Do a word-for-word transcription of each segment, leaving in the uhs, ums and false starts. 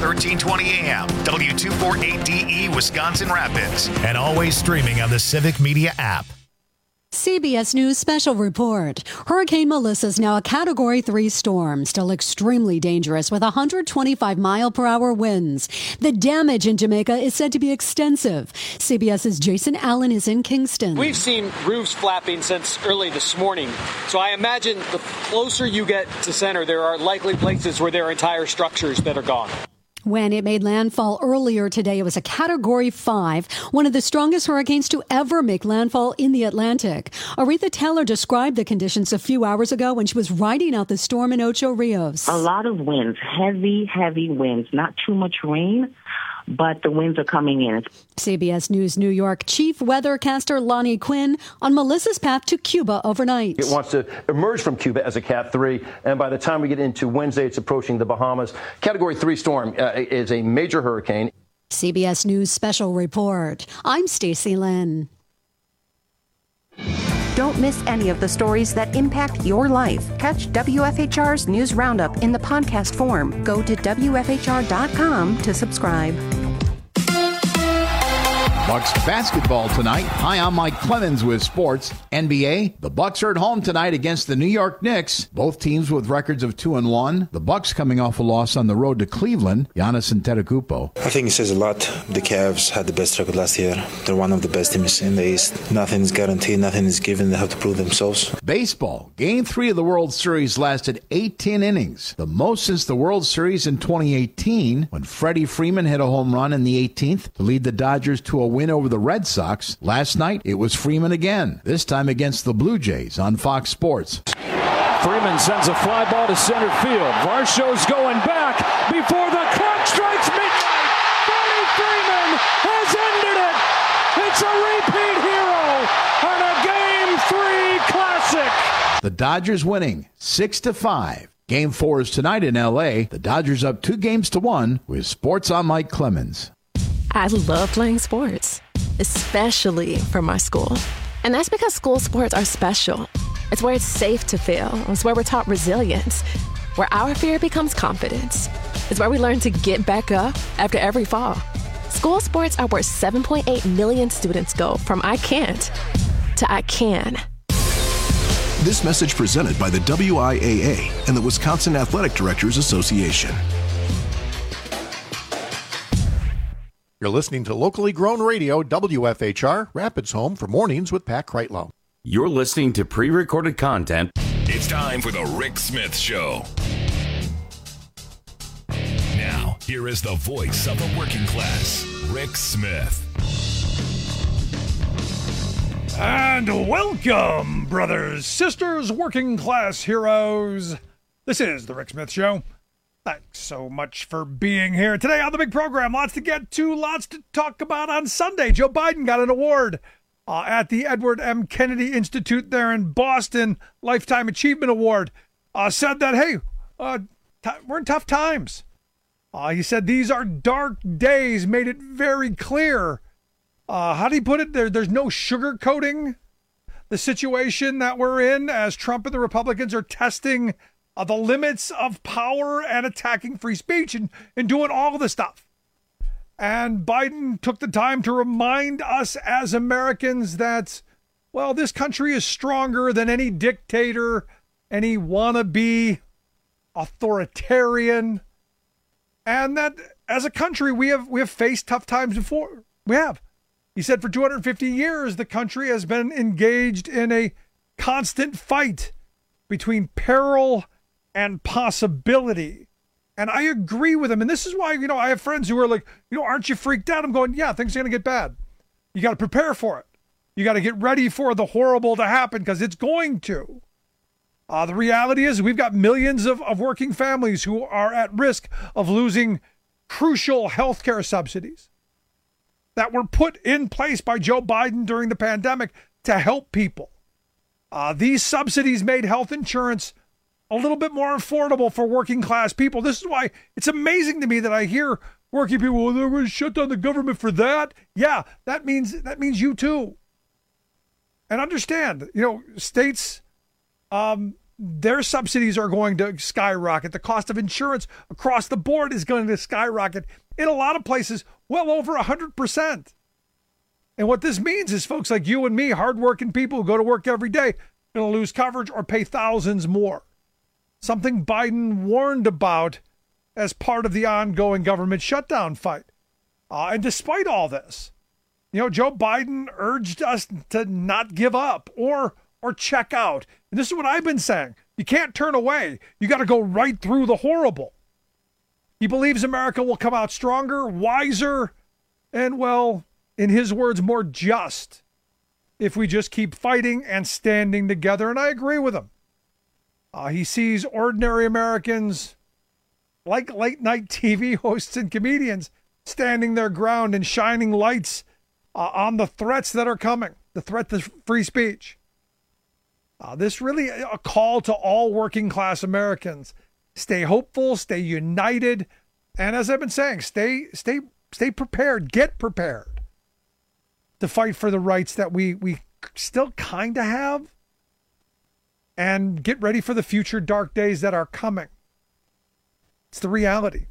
thirteen twenty A M, W two forty-eight D E, Wisconsin Rapids, and always streaming on the Civic Media app. C B S News Special Report. Hurricane Melissa is now a Category three storm, still extremely dangerous with one hundred twenty-five mile per hour winds. The damage in Jamaica is said to be extensive. CBS's Jason Allen is in Kingston. We've seen roofs flapping since early this morning, so I imagine the closer you get to center, there are likely places where there are entire structures that are gone. When it made landfall earlier today, it was a Category five, one of the strongest hurricanes to ever make landfall in the Atlantic. Aretha Taylor described the conditions a few hours ago when she was riding out the storm in Ocho Rios. A lot of winds, heavy, heavy winds, not too much rain, but the winds are coming in. C B S News New York chief weathercaster Lonnie Quinn on Melissa's path to Cuba overnight. It wants to emerge from Cuba as a Cat three, and by the time we get into Wednesday, it's approaching the Bahamas. Category three storm uh, is a major hurricane. C B S News Special Report. I'm Stacey Lynn. Don't miss any of the stories that impact your life. Catch W F H R's News Roundup in the podcast form. Go to W F H R dot com to subscribe. Bucks basketball tonight. Hi, I'm Mike Clemens with sports. N B A, the Bucks are at home tonight against the New York Knicks. Both teams with records of two and one. The Bucks coming off a loss on the road to Cleveland. Giannis Antetokounmpo. I think it says a lot. The Cavs had the best record last year. They're one of the best teams in the East. Nothing is guaranteed. Nothing is given. They have to prove themselves. Baseball. Game three of the World Series lasted eighteen innings, the most since the World Series in twenty eighteen, when Freddie Freeman hit a home run in the eighteenth to lead the Dodgers to a win over the Red Sox. Last night, it was Freeman again, this time against the Blue Jays on Fox Sports. Freeman sends a fly ball to center field. Varsho's going back before the clock strikes midnight. Freddie Freeman has ended it. It's a repeat hero on a Game three classic. The Dodgers winning six to five. Game four is tonight in L A. The Dodgers up two games to one with Sports on Mike Clemens. I love playing sports, especially for my school. And that's because school sports are special. It's where it's safe to fail. It's where we're taught resilience, where our fear becomes confidence. It's where we learn to get back up after every fall. School sports are where seven point eight million students go from I can't to I can. This message presented by the W I A A and the Wisconsin Athletic Directors Association. You're listening to locally grown radio, W F H R, Rapids Home for Mornings with Pat Kreitlow. You're listening to pre-recorded content. It's time for the Rick Smith Show. Now, here is the voice of the working class, Rick Smith. And welcome, brothers, sisters, working class heroes. This is the Rick Smith Show. Thanks so much for being here today on the big program. Lots to get to, lots to talk about on Sunday. Joe Biden got an award uh, at the Edward M. Kennedy Institute there in Boston, Lifetime Achievement Award. Uh, said that, hey, uh, t- we're in tough times. Uh, he said these are dark days, made it very clear. Uh, how do you put it? There, there's no sugarcoating the situation that we're in as Trump and the Republicans are testing Uh, the limits of power and attacking free speech and, and doing all of the stuff. And Biden took the time to remind us as Americans that, well, this country is stronger than any dictator, any wannabe authoritarian, and that as a country we have we have faced tough times before. We have. He said for two hundred fifty years the country has been engaged in a constant fight between peril and possibility. And I agree with him. And this is why, you know, I have friends who are like, you know, aren't you freaked out? I'm going, yeah, things are going to get bad. You got to prepare for it. You got to get ready for the horrible to happen because it's going to. Uh, the reality is we've got millions of, of working families who are at risk of losing crucial healthcare subsidies that were put in place by Joe Biden during the pandemic to help people. Uh, these subsidies made health insurance a little bit more affordable for working class people. This is why it's amazing to me that I hear working people, well, they're going to shut down the government for that. Yeah, that means that means you too. And understand, you know, states um, their subsidies are going to skyrocket. The cost of insurance across the board is going to skyrocket. In a lot of places, well over one hundred percent. And what this means is folks like you and me, hardworking people who go to work every day, going to lose coverage or pay thousands more. Something Biden warned about as part of the ongoing government shutdown fight. Uh, and despite all this, you know, Joe Biden urged us to not give up or or check out. And this is what I've been saying. You can't turn away. You got to go right through the horrible. He believes America will come out stronger, wiser, and, well, in his words, more just if we just keep fighting and standing together. And I agree with him. Uh, he sees ordinary Americans, like late night T V hosts and comedians, standing their ground and shining lights uh, on the threats that are coming, the threat to free speech. Uh, this really a call to all working class Americans. Stay hopeful, stay united, and as I've been saying, stay stay stay prepared, get prepared to fight for the rights that we we still kind of have, and get ready for the future dark days that are coming. It's the reality.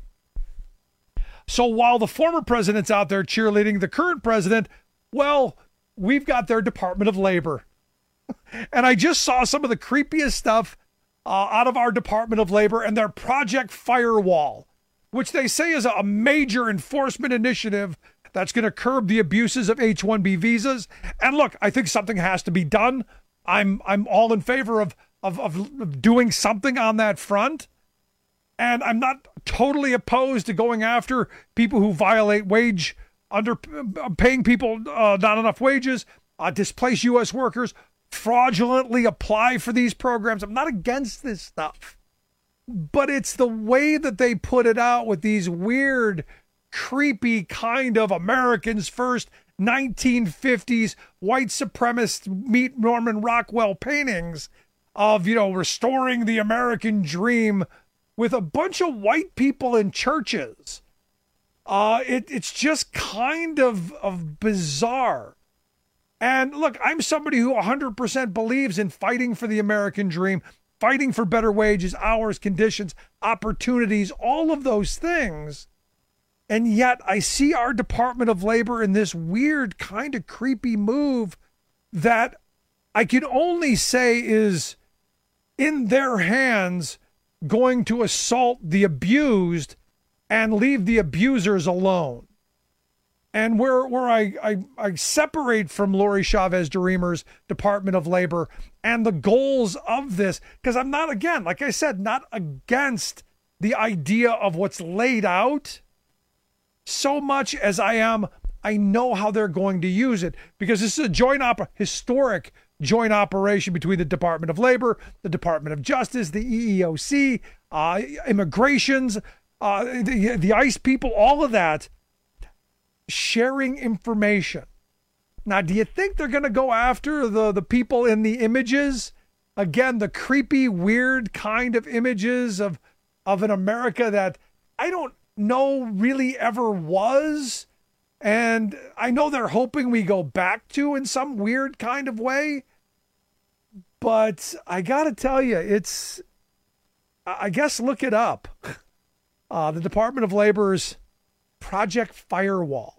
So while the former president's out there cheerleading the current president, well, we've got their Department of Labor. And I just saw some of the creepiest stuff uh, out of our Department of Labor and their Project Firewall, which they say is a major enforcement initiative that's going to curb the abuses of H one B visas. And look, I think something has to be done. I'm I'm all in favor of of, of doing something on that front. And I'm not totally opposed to going after people who violate wage, under paying people uh, not enough wages, uh, displace U S workers, fraudulently apply for these programs. I'm not against this stuff, but it's the way that they put it out with these weird, creepy kind of Americans first nineteen fifties white supremacist meet Norman Rockwell paintings of, you know, restoring the American dream with a bunch of white people in churches. Uh, it, it's just kind of, of bizarre. And look, I'm somebody who one hundred percent believes in fighting for the American dream, fighting for better wages, hours, conditions, opportunities, all of those things. And yet I see our Department of Labor in this weird kind of creepy move that I can only say is in their hands, going to assault the abused and leave the abusers alone. And where where I, I, I separate from Lori Chavez DeRemer's Department of Labor and the goals of this, because I'm not, again, like I said, not against the idea of what's laid out so much as I am, I know how they're going to use it, because this is a joint op- historic joint operation between the Department of Labor, the Department of Justice, the E E O C, uh, immigrations, uh, the, the ICE people, all of that, sharing information. Now, do you think they're going to go after the, the people in the images? Again, the creepy, weird kind of images of, of an America that I don't know really ever was. And I know they're hoping we go back to in some weird kind of way. But I got to tell you, it's, I guess, look it up. Uh, the Department of Labor's Project Firewall.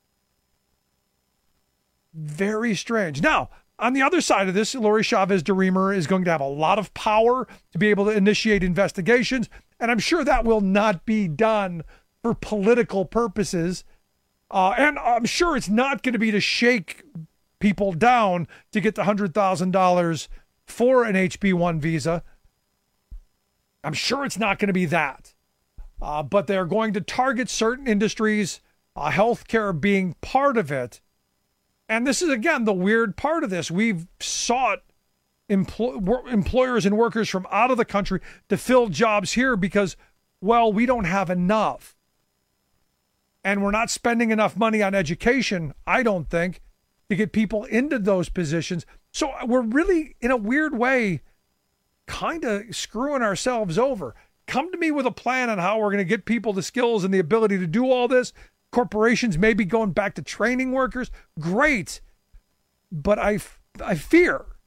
Very strange. Now, on the other side of this, Lori Chavez DeRemer is going to have a lot of power to be able to initiate investigations. And I'm sure that will not be done for political purposes. Uh, and I'm sure it's not going to be to shake people down to get the one hundred thousand dollars for an H B one visa. I'm sure it's not going to be that. Uh, but they're going to target certain industries, uh, healthcare being part of it. And this is, again, the weird part of this. We've sought empl- employers and workers from out of the country to fill jobs here because, well, we don't have enough. And we're not spending enough money on education, I don't think, to get people into those positions. So we're really, in a weird way, kind of screwing ourselves over. Come to me with a plan on how we're going to get people the skills and the ability to do all this. Corporations may be going back to training workers. Great. But I, I fear, I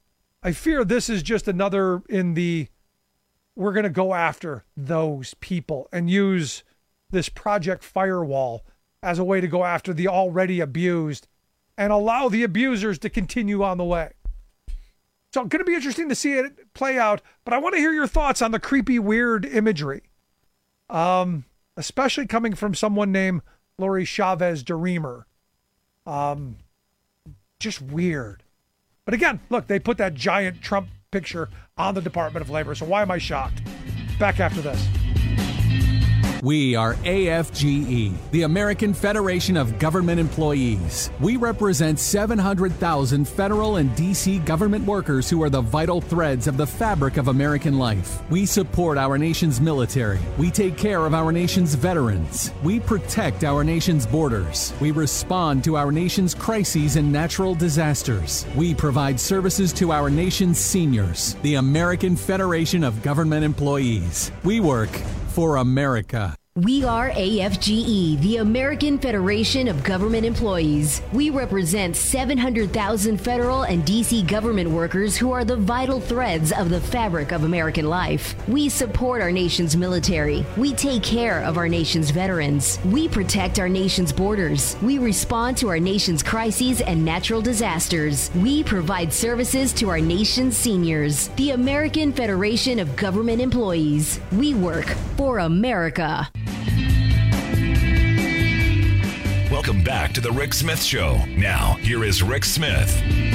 I fear this is just another in the, we're going to go after those people and use this Project Firewall as a way to go after the already abused and allow the abusers to continue on the way. So it's going to be interesting to see it play out, but I want to hear your thoughts on the creepy, weird imagery, um, especially coming from someone named Lori Chavez DeReamer. Um, just weird. But again, look, they put that giant Trump picture on the Department of Labor, so why am I shocked? Back after this. We are A F G E, the American Federation of Government Employees. We represent seven hundred thousand federal and D C government workers who are the vital threads of the fabric of American life. We support our nation's military. We take care of our nation's veterans. We protect our nation's borders. We respond to our nation's crises and natural disasters. We provide services to our nation's seniors. The American Federation of Government Employees. We work for America. We are A F G E, the American Federation of Government Employees. We represent seven hundred thousand federal and D C government workers who are the vital threads of the fabric of American life. We support our nation's military. We take care of our nation's veterans. We protect our nation's borders. We respond to our nation's crises and natural disasters. We provide services to our nation's seniors. The American Federation of Government Employees. We work for America. Welcome back to the Rick Smith Show. Now, here is Rick Smith.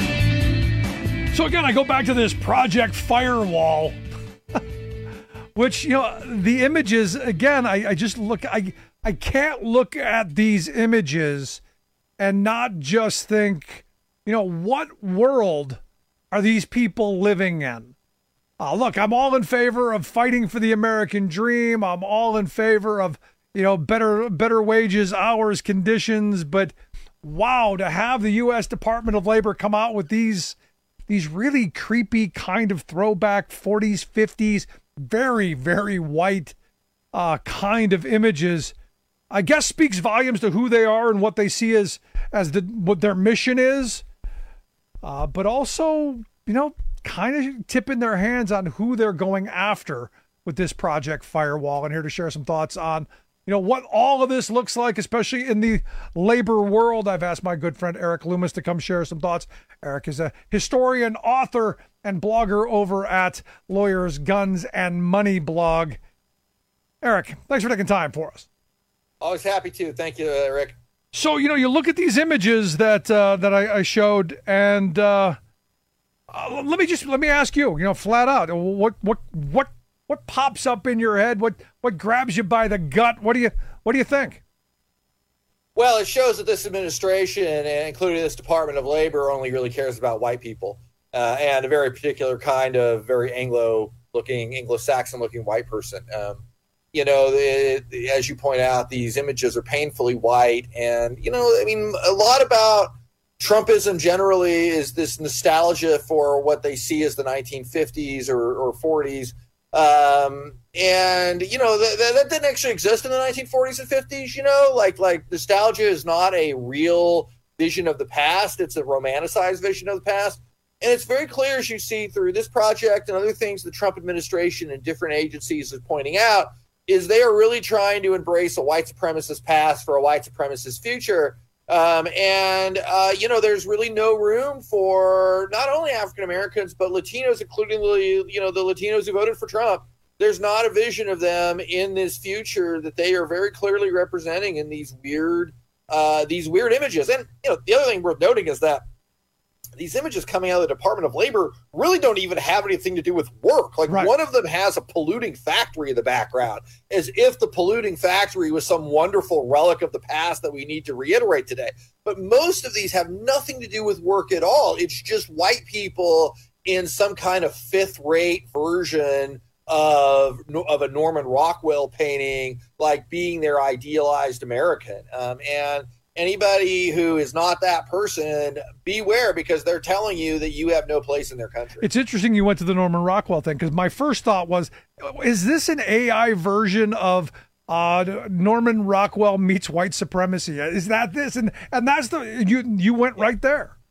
So again, I go back to this Project Firewall, which, you know, the images, again, I, I just look, I, I can't look at these images and not just think, you know, what world are these people living in? Uh, look, I'm all in favor of fighting for the American dream. I'm all in favor of, you know, better better wages, hours, conditions. But wow, to have the U S Department of Labor come out with these these really creepy kind of throwback forties, fifties, very, very white uh, kind of images, I guess speaks volumes to who they are and what they see as as the what their mission is. Uh, but also, you know, kind of tipping their hands on who they're going after with this Project Firewall. And here to share some thoughts on, you know, what all of this looks like, especially in the labor world. I've asked my good friend Eric Loomis to come share some thoughts. Eric is a historian, author, and blogger over at Lawyers, Guns, and Money blog. Eric, thanks for taking time for us. Always happy to. Thank you, uh, Rick. So, you know, you look at these images that uh, that I, I showed, and uh, uh, let me just let me ask you, you know, flat out, what what what what pops up in your head? What what grabs you by the gut? What do you what do you think? Well, it shows that this administration, and including this Department of Labor, only really cares about white people uh, and a very particular kind of very Anglo-looking, Anglo-Saxon-looking white person. Um, you know, it, as you point out, these images are painfully white, and you know, I mean, a lot about Trumpism generally is this nostalgia for what they see as the nineteen fifties or, or forties. Um, and, you know, th- th- that didn't actually exist in the nineteen forties and fifties, you know, like, like nostalgia is not a real vision of the past. It's a romanticized vision of the past. And it's very clear, as you see through this project and other things the Trump administration and different agencies is pointing out, is they are really trying to embrace a white supremacist past for a white supremacist future. Um, and, uh, you know, there's really no room for not only African-Americans, but Latinos, including the, you know, the Latinos who voted for Trump. There's not a vision of them in this future that they are very clearly representing in these weird, uh, these weird images. And, you know, the other thing worth noting is that these images coming out of the Department of Labor really don't even have anything to do with work. Like right. One of them has a polluting factory in the background, as if the polluting factory was some wonderful relic of the past that we need to reiterate today. But most of these have nothing to do with work at all. It's just white people in some kind of fifth-rate version of, of a Norman Rockwell painting, like being their idealized American. Um, and Anybody who is not that person, beware, because they're telling you that you have no place in their country. It's interesting you went to the Norman Rockwell thing, because my first thought was, is this an A I version of uh, Norman Rockwell meets white supremacy? Is that this? And and that's the you you went right there.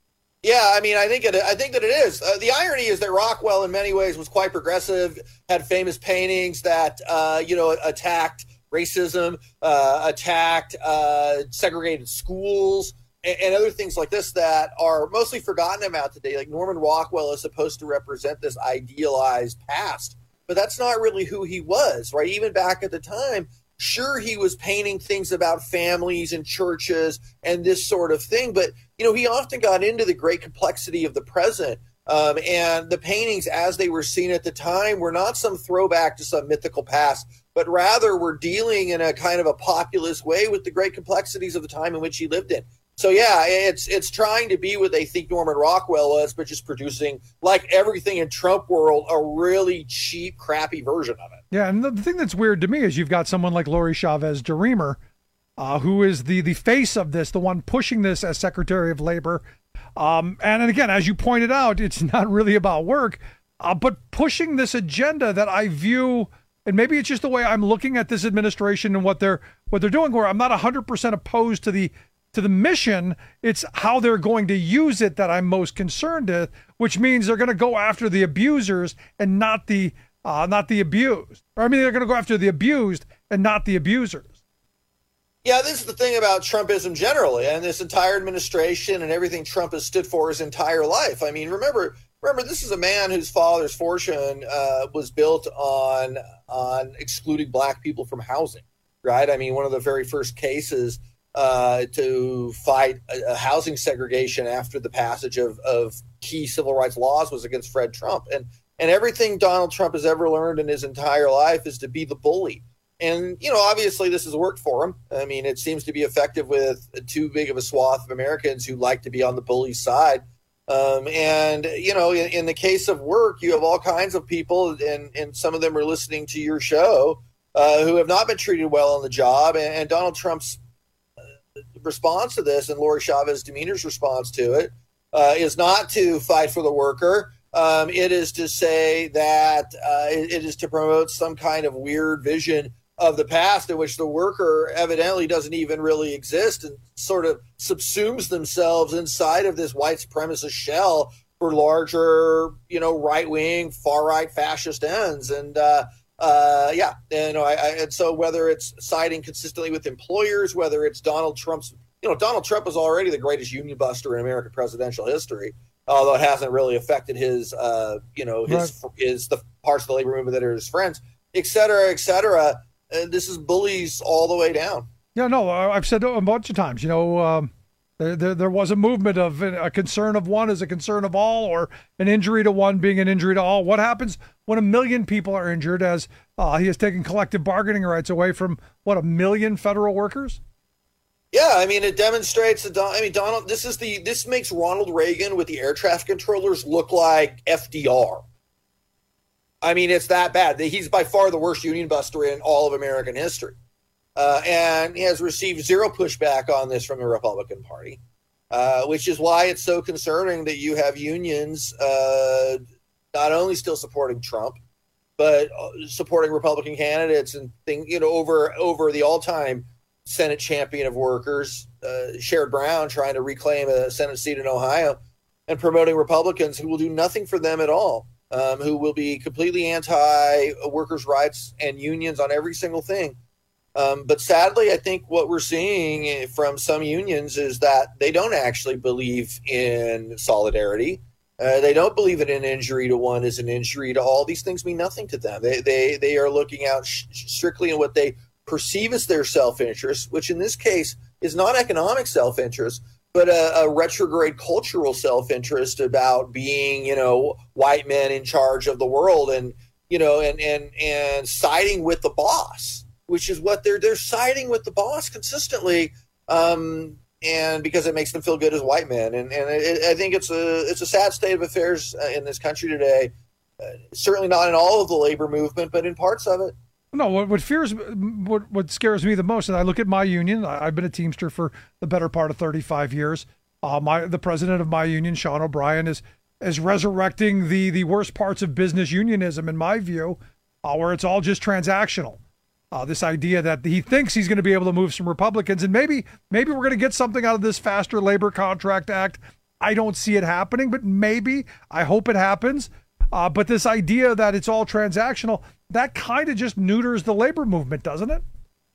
Yeah, I mean, I think it. I think that it is. Uh, the irony is that Rockwell, in many ways, was quite progressive. Had famous paintings that uh, you know attacked racism, uh, attacked uh, segregated schools, and, and other things like this that are mostly forgotten about today. Like Norman Rockwell is supposed to represent this idealized past, but that's not really who he was, right? Even back at the time. Sure, he was painting things about families and churches and this sort of thing, but you know, he often got into the great complexity of the present. Um, and the paintings, as they were seen at the time, were not some throwback to some mythical past, but rather were dealing in a kind of a populist way with the great complexities of the time in which he lived in. So yeah, it's it's trying to be what they think Norman Rockwell was, but just producing, like everything in Trump world, a really cheap, crappy version of it. Yeah, and the thing that's weird to me is you've got someone like Lori Chavez DeRemer, uh, who is the the face of this, the one pushing this as Secretary of Labor. Um, and, and again, as you pointed out, it's not really about work, uh, but pushing this agenda that I view, and maybe it's just the way I'm looking at this administration and what they're what they're doing, where I'm not one hundred percent opposed to the to the mission. It's how they're going to use it that I'm most concerned with, which means they're going to go after the abusers and not the uh, not the abused. Or I mean, they're going to go after the abused and not the abusers. Yeah, this is the thing about Trumpism generally, and this entire administration and everything Trump has stood for his entire life. I mean, remember, remember, this is a man whose father's fortune uh, was built on on excluding black people from housing, right? I mean, one of the very first cases uh, to fight a, a housing segregation after the passage of, of key civil rights laws was against Fred Trump. And, and everything Donald Trump has ever learned in his entire life is to be the bully. And, you know, obviously this has worked for him. I mean, it seems to be effective with too big of a swath of Americans who like to be on the bully side. Um, and, you know, in, in the case of work, you have all kinds of people, and, and some of them are listening to your show, uh, who have not been treated well on the job. And, and Donald Trump's response to this, and Lori Chavez Demeanor's response to it, uh, is not to fight for the worker. Um, it is to say that uh, it, it is to promote some kind of weird vision of the past in which the worker evidently doesn't even really exist and sort of subsumes themselves inside of this white supremacist shell for larger, you know, right-wing, far-right fascist ends. And, uh, uh, yeah, you know, I, I, and so whether it's siding consistently with employers, whether it's Donald Trump's, you know, Donald Trump is already the greatest union buster in American presidential history, although it hasn't really affected his, uh, you know, his, right. his, the parts of the labor movement that are his friends, et cetera, et cetera. And this is bullies all the way down. Yeah, no, I've said a bunch of times, you know, um, there, there there was a movement of a concern of one is a concern of all, or an injury to one being an injury to all. What happens when a million people are injured, as uh, he has taken collective bargaining rights away from, what, a million federal workers? Yeah, I mean, it demonstrates that, I mean, Donald, this is the, this makes Ronald Reagan with the air traffic controllers look like F D R. I mean, it's that bad. He's by far the worst union buster in all of American history. Uh, and he has received zero pushback on this from the Republican Party, uh, which is why it's so concerning that you have unions uh, not only still supporting Trump, but supporting Republican candidates and thing, you know, over over the all-time Senate champion of workers, uh, Sherrod Brown, trying to reclaim a Senate seat in Ohio, and promoting Republicans who will do nothing for them at all. Um, who will be completely anti-workers' rights and unions on every single thing. Um, but sadly, I think what we're seeing from some unions is that they don't actually believe in solidarity. Uh, they don't believe that an injury to one is an injury to all. These things mean nothing to them. They they they are looking out sh- strictly in what they perceive as their self-interest, which in this case is not economic self-interest, but a, a retrograde cultural self-interest about being, you know, white men in charge of the world, and, you know, and and and siding with the boss, which is what they're they're siding with the boss consistently, um, and because it makes them feel good as white men, and and it, I think it's a it's a sad state of affairs in this country today. Uh, certainly not in all of the labor movement, but in parts of it. No, what, what fears, what what scares me the most, and I look at my union. I, I've been a Teamster for the better part of thirty-five years. Uh, my the president of my union, Sean O'Brien, is is resurrecting the the worst parts of business unionism, in my view, uh, where it's all just transactional. Uh, this idea that he thinks he's going to be able to move some Republicans, and maybe maybe we're going to get something out of this faster labor contract act. I don't see it happening, but maybe. I hope it happens. Uh, but this idea that it's all transactional, that kind of just neuters the labor movement, doesn't it?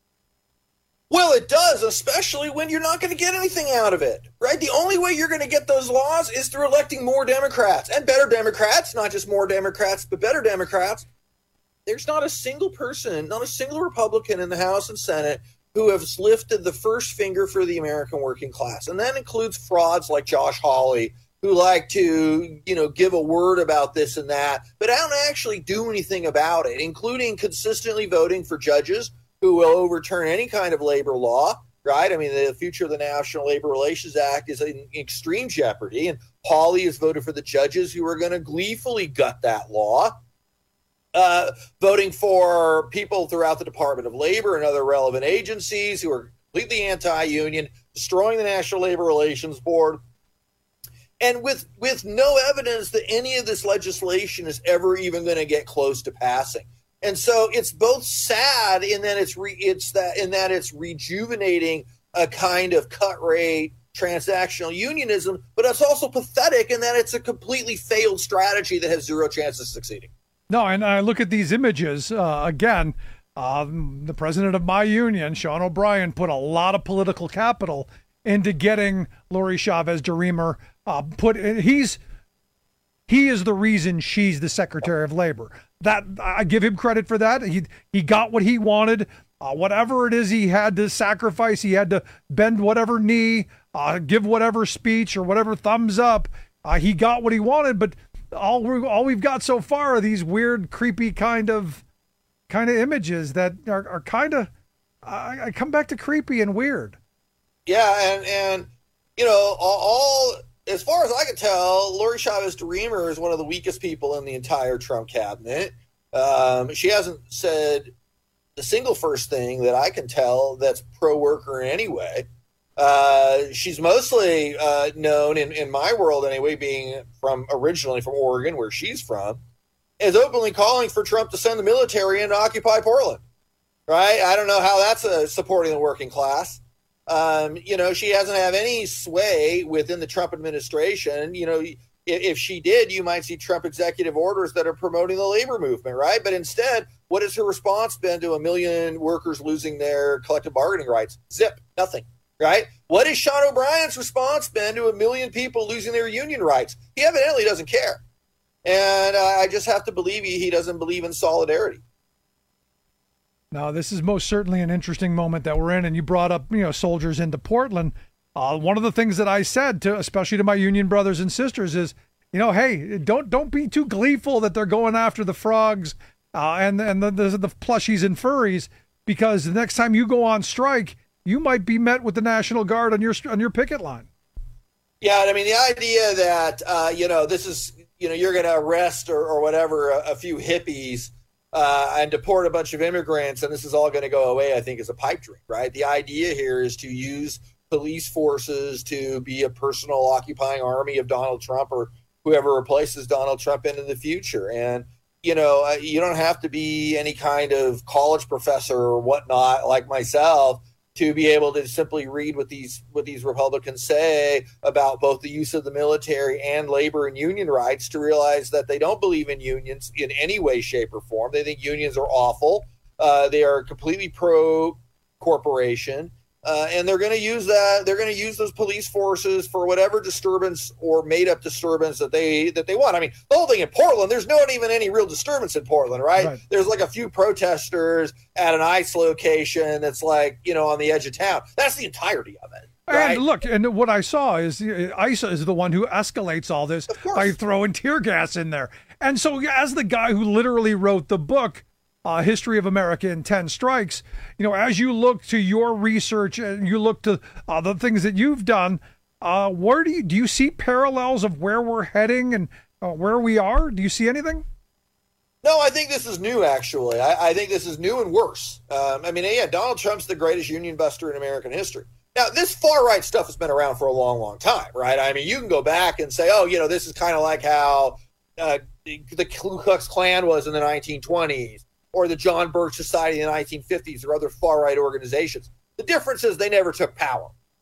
Well, it does, especially when you're not going to get anything out of it, right? The only way you're going to get those laws is through electing more Democrats and better Democrats, not just more Democrats, but better Democrats. There's not a single person, not a single Republican in the House and Senate who has lifted the first finger for the American working class. And that includes frauds like Josh Hawley, who like to, you know, give a word about this and that, but don't actually do anything about it, including consistently voting for judges who will overturn any kind of labor law, right? I mean, the future of the National Labor Relations Act is in extreme jeopardy, and Hawley has voted for the judges who are going to gleefully gut that law. Uh, voting for people throughout the Department of Labor and other relevant agencies who are completely anti-union, destroying the National Labor Relations Board, and with with no evidence that any of this legislation is ever even going to get close to passing. And so it's both sad in that it's re, it's that in that it's rejuvenating a kind of cut rate transactional unionism, but it's also pathetic in that it's a completely failed strategy that has zero chance of succeeding. No, and I look at these images uh, again. Uh, the president of my union, Sean O'Brien, put a lot of political capital into getting Lori Chavez DeRemer uh, put. He's he is the reason she's the Secretary of Labor. That I give him credit for that. He he got what he wanted. Uh, whatever it is he had to sacrifice, he had to bend whatever knee, uh, give whatever speech or whatever thumbs up. Uh, he got what he wanted, but all we all we've got so far are these weird, creepy kind of kind of images that are, are kind of. I, I come back to creepy and weird. Yeah, and and you know all. all As far as I can tell, Lori Chavez DeRemer is one of the weakest people in the entire Trump cabinet. Um, she hasn't said the single first thing that I can tell that's pro-worker in any way. Uh, she's mostly uh, known, in, in my world anyway, being from originally from Oregon, where she's from, as openly calling for Trump to send the military in to occupy Portland. Right? I don't know how that's uh, supporting the working class. Um, you know, she doesn't have any sway within the Trump administration. You know, if, if she did, you might see Trump executive orders that are promoting the labor movement, right? But instead, what has her response been to a million workers losing their collective bargaining rights? Zip, nothing, right? What has Sean O'Brien's response been to a million people losing their union rights? He evidently doesn't care. And uh, I just have to believe he, he doesn't believe in solidarity. Now, this is most certainly an interesting moment that we're in, and you brought up, you know, soldiers into Portland. Uh, one of the things that I said to, especially to my union brothers and sisters, is, you know, hey, don't don't be too gleeful that they're going after the frogs uh, and and the, the the plushies and furries, because the next time you go on strike, you might be met with the National Guard on your on your picket line. Yeah, I mean, the idea that uh, you know this is you know you're going to arrest or, or whatever a, a few hippies. Uh, and deport a bunch of immigrants, and this is all going to go away, I think, is a pipe dream, right? The idea here is to use police forces to be a personal occupying army of Donald Trump or whoever replaces Donald Trump into the future. And, you know, uh, you don't have to be any kind of college professor or whatnot like myself to be able to simply read what these what these Republicans say about both the use of the military and labor and union rights to realize that they don't believe in unions in any way, shape, or form. They think unions are awful. Uh, they are completely pro-corporation. Uh, and they're going to use that. They're going to use those police forces for whatever disturbance or made-up disturbance that they that they want. I mean, the whole thing in Portland, there's not even any real disturbance in Portland, right? right? There's like a few protesters at an ICE location that's like, you know, on the edge of town. That's the entirety of it. Right? And look, and what I saw is ICE is the one who escalates all this by throwing tear gas in there. And so as the guy who literally wrote the book, Uh, History of America in ten Strikes, you know, as you look to your research and you look to uh, the things that you've done, uh, where do you, do you see parallels of where we're heading and uh, where we are? Do you see anything? No, I think this is new, actually. I, I think this is new and worse. Um, I mean, yeah, Donald Trump's the greatest union buster in American history. Now, this far-right stuff has been around for a long, long time, right? I mean, you can go back and say, oh, you know, this is kind of like how uh, the Ku Klux Klan was in the nineteen twenties. Or the John Birch Society in the nineteen fifties or other far-right organizations. The difference is they never took power,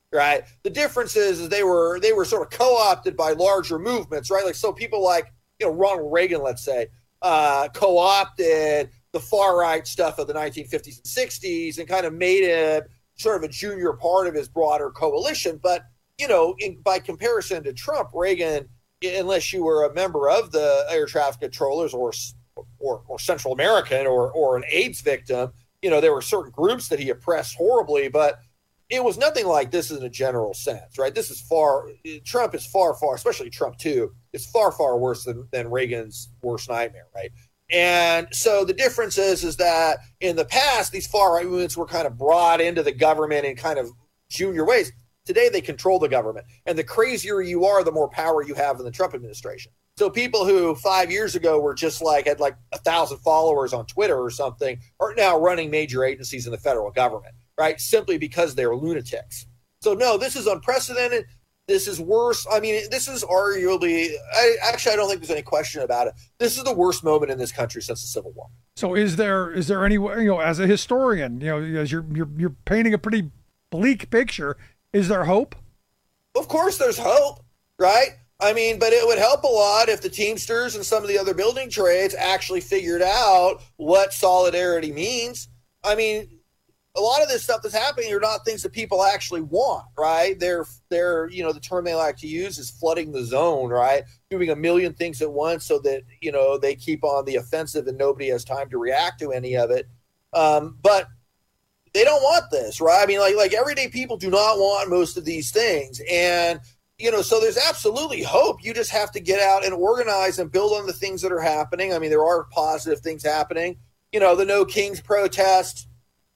right? The difference is, is they were they were sort of co-opted by larger movements, right? Like, so people like, you know, Ronald Reagan, let's say, uh, co-opted the far-right stuff of the nineteen fifties and sixties and kind of made it sort of a junior part of his broader coalition. But, you know, in, by comparison to Trump, Reagan, unless you were a member of the air traffic controllers or or, or Central American or or an AIDS victim, you know, there were certain groups that he oppressed horribly, but it was nothing like this in a general sense, right? This is far, Trump is far, far, especially Trump too, is far, far worse than, than Reagan's worst nightmare, right? And so the difference is, is that in the past, these far-right movements were kind of brought into the government in kind of junior ways. Today, they control the government. And the crazier you are, the more power you have in the Trump administration. So people who five years ago were just like, had like a thousand followers on Twitter or something, are now running major agencies in the federal government, right? Simply because they're lunatics. So no, this is unprecedented. This is worse. I mean, this is arguably, I, actually, I don't think there's any question about it. This is the worst moment in this country since the Civil War. So is there, is there any way, you know, as a historian, you know, as you're, you're, you're painting a pretty bleak picture, is there hope? Of course there's hope, right? I mean, but it would help a lot if the Teamsters and some of the other building trades actually figured out what solidarity means. I mean, a lot of this stuff that's happening are not things that people actually want, right? They're, they're, you know, the term they like to use is flooding the zone, right? Doing a million things at once so that, you know, they keep on the offensive and nobody has time to react to any of it. Um, but they don't want this, right? I mean, like, like everyday people do not want most of these things. And, you know, so there's absolutely hope. You just have to get out and organize and build on the things that are happening. I mean, there are positive things happening. You know, the No Kings protest,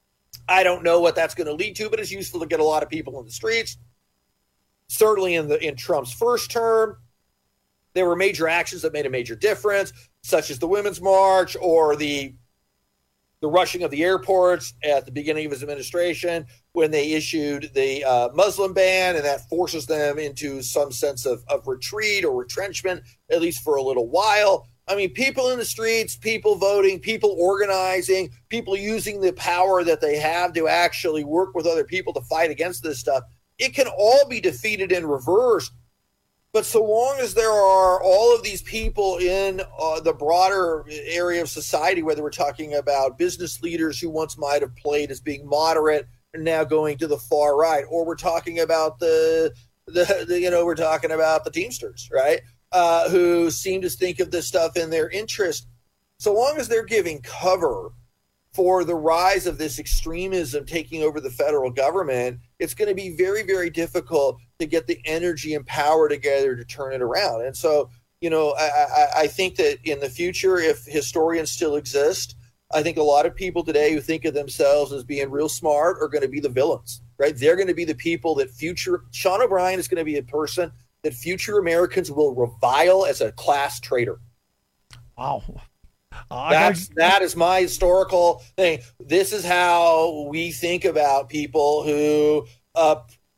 I don't know what that's going to lead to, but it's useful to get a lot of people in the streets. Certainly in the in Trump's first term, there were major actions that made a major difference, such as the Women's March or the the rushing of the airports at the beginning of his administration when they issued the uh, Muslim ban, and that forces them into some sense of, of retreat or retrenchment, at least for a little while. I mean, people in the streets, people voting, people organizing, people using the power that they have to actually work with other people to fight against this stuff. It can all be defeated and reversed. But so long as there are all of these people in uh, the broader area of society, whether we're talking about business leaders who once might have played as being moderate and now going to the far right, or we're talking about the, the, the you know, we're talking about the Teamsters, right? Uh, who seem to think of this stuff in their interest. So long as they're giving cover for the rise of this extremism taking over the federal government, it's going to be very, very difficult to get the energy and power together to turn it around. And so, you know, I, I, I think that in the future, if historians still exist, I think a lot of people today who think of themselves as being real smart are going to be the villains, right? They're going to be the people that future, Sean O'Brien is going to be a person that future Americans will revile as a class traitor. Wow. Uh, That's, that is my historical thing. This is how we think about people who uh,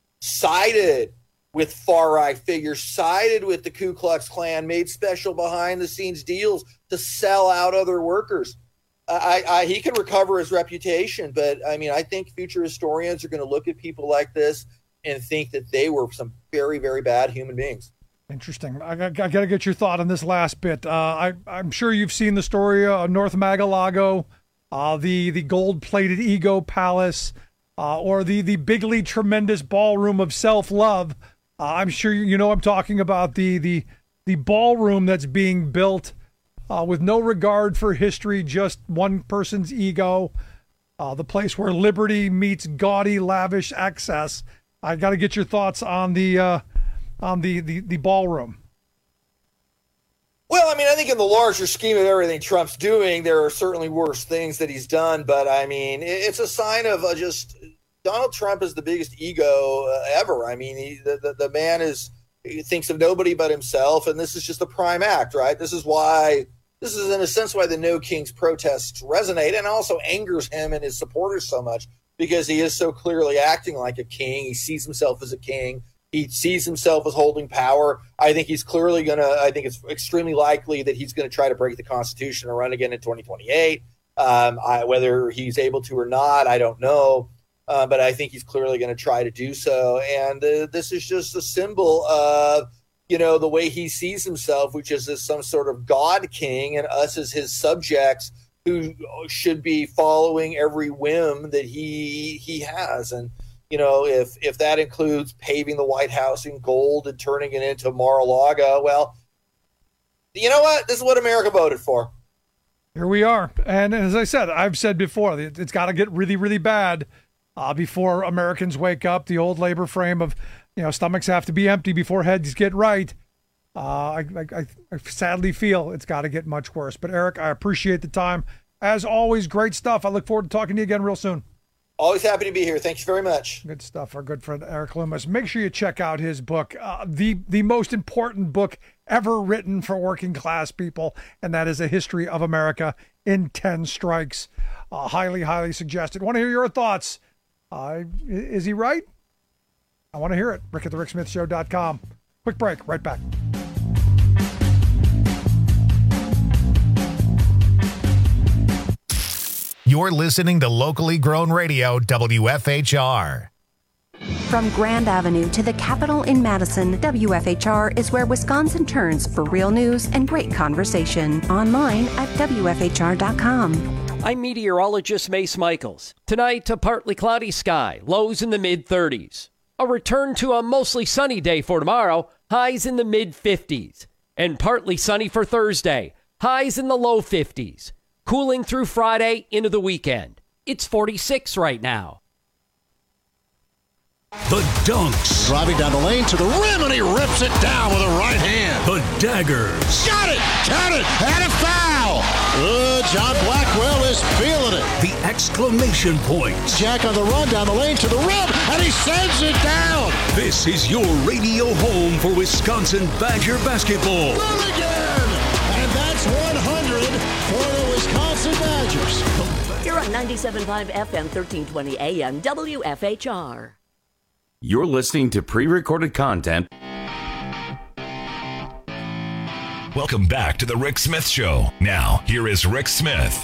sided with far-right figures, sided with the Ku Klux Klan, made special behind-the-scenes deals to sell out other workers. I, I, he can recover his reputation, but, I mean, I think future historians are going to look at people like this and think that they were some very, very bad human beings. Interesting. I, I, I got to get your thought on this last bit. Uh, I, I'm sure you've seen the story of North Mar-a-Lago, uh, the the gold-plated ego palace, uh, or the the bigly tremendous ballroom of self-love. Uh, I'm sure you, you know I'm talking about the the the ballroom that's being built uh, with no regard for history, just one person's ego. Uh, the place where liberty meets gaudy, lavish excess. I got to get your thoughts on the uh, on the, the, the ballroom. Well, I mean, I think in the larger scheme of everything Trump's doing, there are certainly worse things that he's done. But I mean, it's a sign of uh, just Donald Trump is the biggest ego uh, ever. I mean, he, the, the the man is he thinks of nobody but himself, and this is just the prime act, right? This is why this is in a sense why the No Kings protests resonate, and also angers him and his supporters so much. Because he is so clearly acting like a king. He sees himself as a king. He sees himself as holding power. I think he's clearly going to, I think it's extremely likely that he's going to try to break the Constitution and run again in twenty twenty-eight. Um, I, whether he's able to or not, I don't know. uh, but I think he's clearly going to try to do so. And uh, this is just a symbol of, you know, the way he sees himself, which is as some sort of God king, and us as his subjects who should be following every whim that he he has. And, you know, if if that includes paving the White House in gold and turning it into Mar-a-Lago, well, you know what? This is what America voted for. Here we are. And as I said, I've said before, it's got to get really, really bad uh, before Americans wake up. The old labor frame of, you know, stomachs have to be empty before heads get right. Uh, I, I, I sadly feel it's got to get much worse. But, Eric, I appreciate the time. As always, great stuff. I look forward to talking to you again real soon. Always happy to be here. Thank you very much. Good stuff. Our good friend Eric Loomis. Make sure you check out his book, uh, the the most important book ever written for working class people, and that is A History of America in ten Strikes. Uh, highly, highly suggested. Want to hear your thoughts? Uh, is he right? I want to hear it. Rick at the Rick Smith Show dot com. Quick break. Right back. You're listening to Locally Grown Radio, W F H R. From Grand Avenue to the Capitol in Madison, W F H R is where Wisconsin turns for real news and great conversation. Online at W F H R dot com. I'm meteorologist Mace Michaels. Tonight, a partly cloudy sky, lows in the mid thirties. A return to a mostly sunny day for tomorrow, highs in the mid fifties. And partly sunny for Thursday, highs in the low fifties. Cooling through Friday into the weekend. It's forty-six right now. The dunks. Driving down the lane to the rim, and he rips it down with a right hand. The daggers. Got it! Count it! And a foul! Uh, John Blackwell is feeling it. The exclamation points. Jack on the run down the lane to the rim, and he sends it down. This is your radio home for Wisconsin Badger basketball. Mulligan! And that's one hundred for the Wisconsin Badgers. You're on ninety-seven point five F M, thirteen twenty A M, W F H R. You're listening to pre-recorded content. Welcome back to the Rick Smith Show. Now, here is Rick Smith.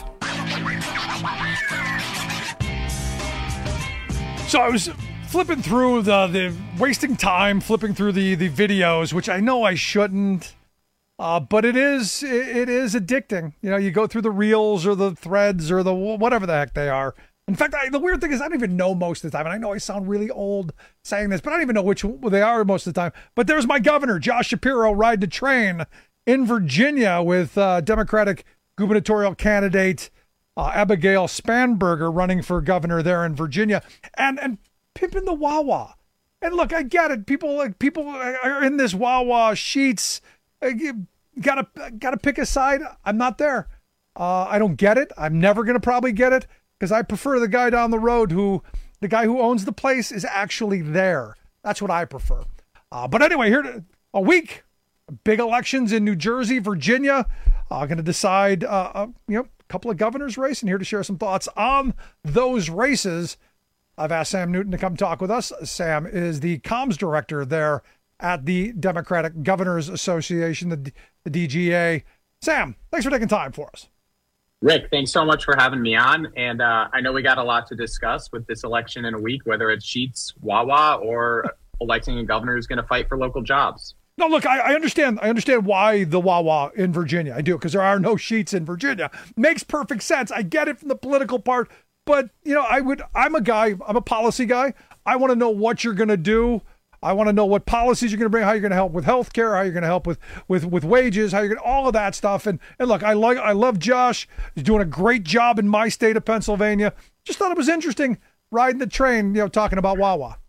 So I was flipping through the, the wasting time, flipping through the, the videos, which I know I shouldn't, uh, but it is, it, it is addicting. You know, you go through the reels or the threads or the whatever the heck they are. In fact, I, the weird thing is I don't even know most of the time, and I know I sound really old saying this, but I don't even know which they are most of the time. But there's my governor, Josh Shapiro, ride to train in Virginia with uh, Democratic gubernatorial candidate uh, Abigail Spanberger running for governor there in Virginia, and and pimping the Wawa. And look, I get it. People like people are in this Wawa sheets. Uh, you gotta gotta pick a side. I'm not there. Uh, I don't get it. I'm never gonna probably get it. Because I prefer the guy down the road who, the guy who owns the place is actually there. That's what I prefer. Uh, but anyway, here to, a week, big elections in New Jersey, Virginia. Uh, going to decide, uh, uh, you know, a couple of governors' race, and here to share some thoughts on those races. I've asked Sam Newton to come talk with us. Sam is the comms director there at the Democratic Governors Association, the, the D G A. Sam, thanks for taking time for us. Rick, thanks so much for having me on. And uh, I know we got a lot to discuss with this election in a week, whether it's Sheetz, Wawa, or electing a governor who's going to fight for local jobs. No, look, I, I understand. I understand why the Wawa in Virginia. I do, because there are no Sheetz in Virginia. Makes perfect sense. I get it from the political part. But, you know, I would, I'm a guy, I'm a policy guy. I want to know what you're going to do. I want to know what policies you're going to bring, how you're going to help with health care, how you're going to help with, with, with wages, how you're going to, all of that stuff. And, and look, I like, I love Josh. He's doing a great job in my state of Pennsylvania. Just thought it was interesting riding the train, you know, talking about Wawa.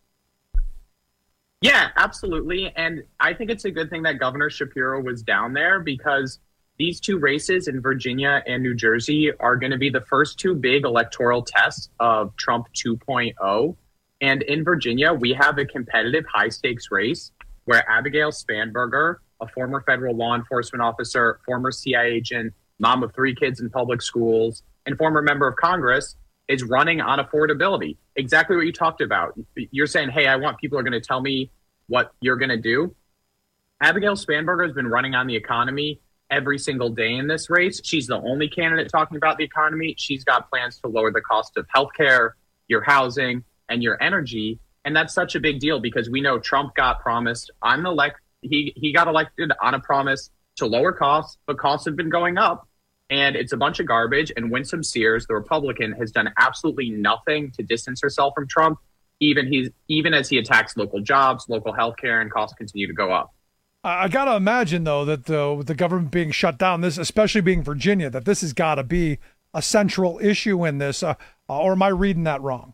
Yeah, absolutely. And I think it's a good thing that Governor Shapiro was down there, because these two races in Virginia and New Jersey are going to be the first two big electoral tests of Trump two point oh. And in Virginia, we have a competitive high-stakes race where Abigail Spanberger, a former federal law enforcement officer, former C I A agent, mom of three kids in public schools, and former member of Congress, is running on affordability. Exactly what you talked about. You're saying, hey, I want people who are going to tell me what you're going to do. Abigail Spanberger has been running on the economy every single day in this race. She's the only candidate talking about the economy. She's got plans to lower the cost of healthcare, your housing, and your energy. And that's such a big deal because we know Trump got promised on the elect. He, he got elected on a promise to lower costs, but costs have been going up. And it's a bunch of garbage. And Winsome Sears, the Republican, has done absolutely nothing to distance herself from Trump, even he's even as he attacks local jobs, local health care, and costs continue to go up. I got to imagine, though, that the, with the government being shut down, this, especially being Virginia, that this has got to be a central issue in this. Uh, or am I reading that wrong?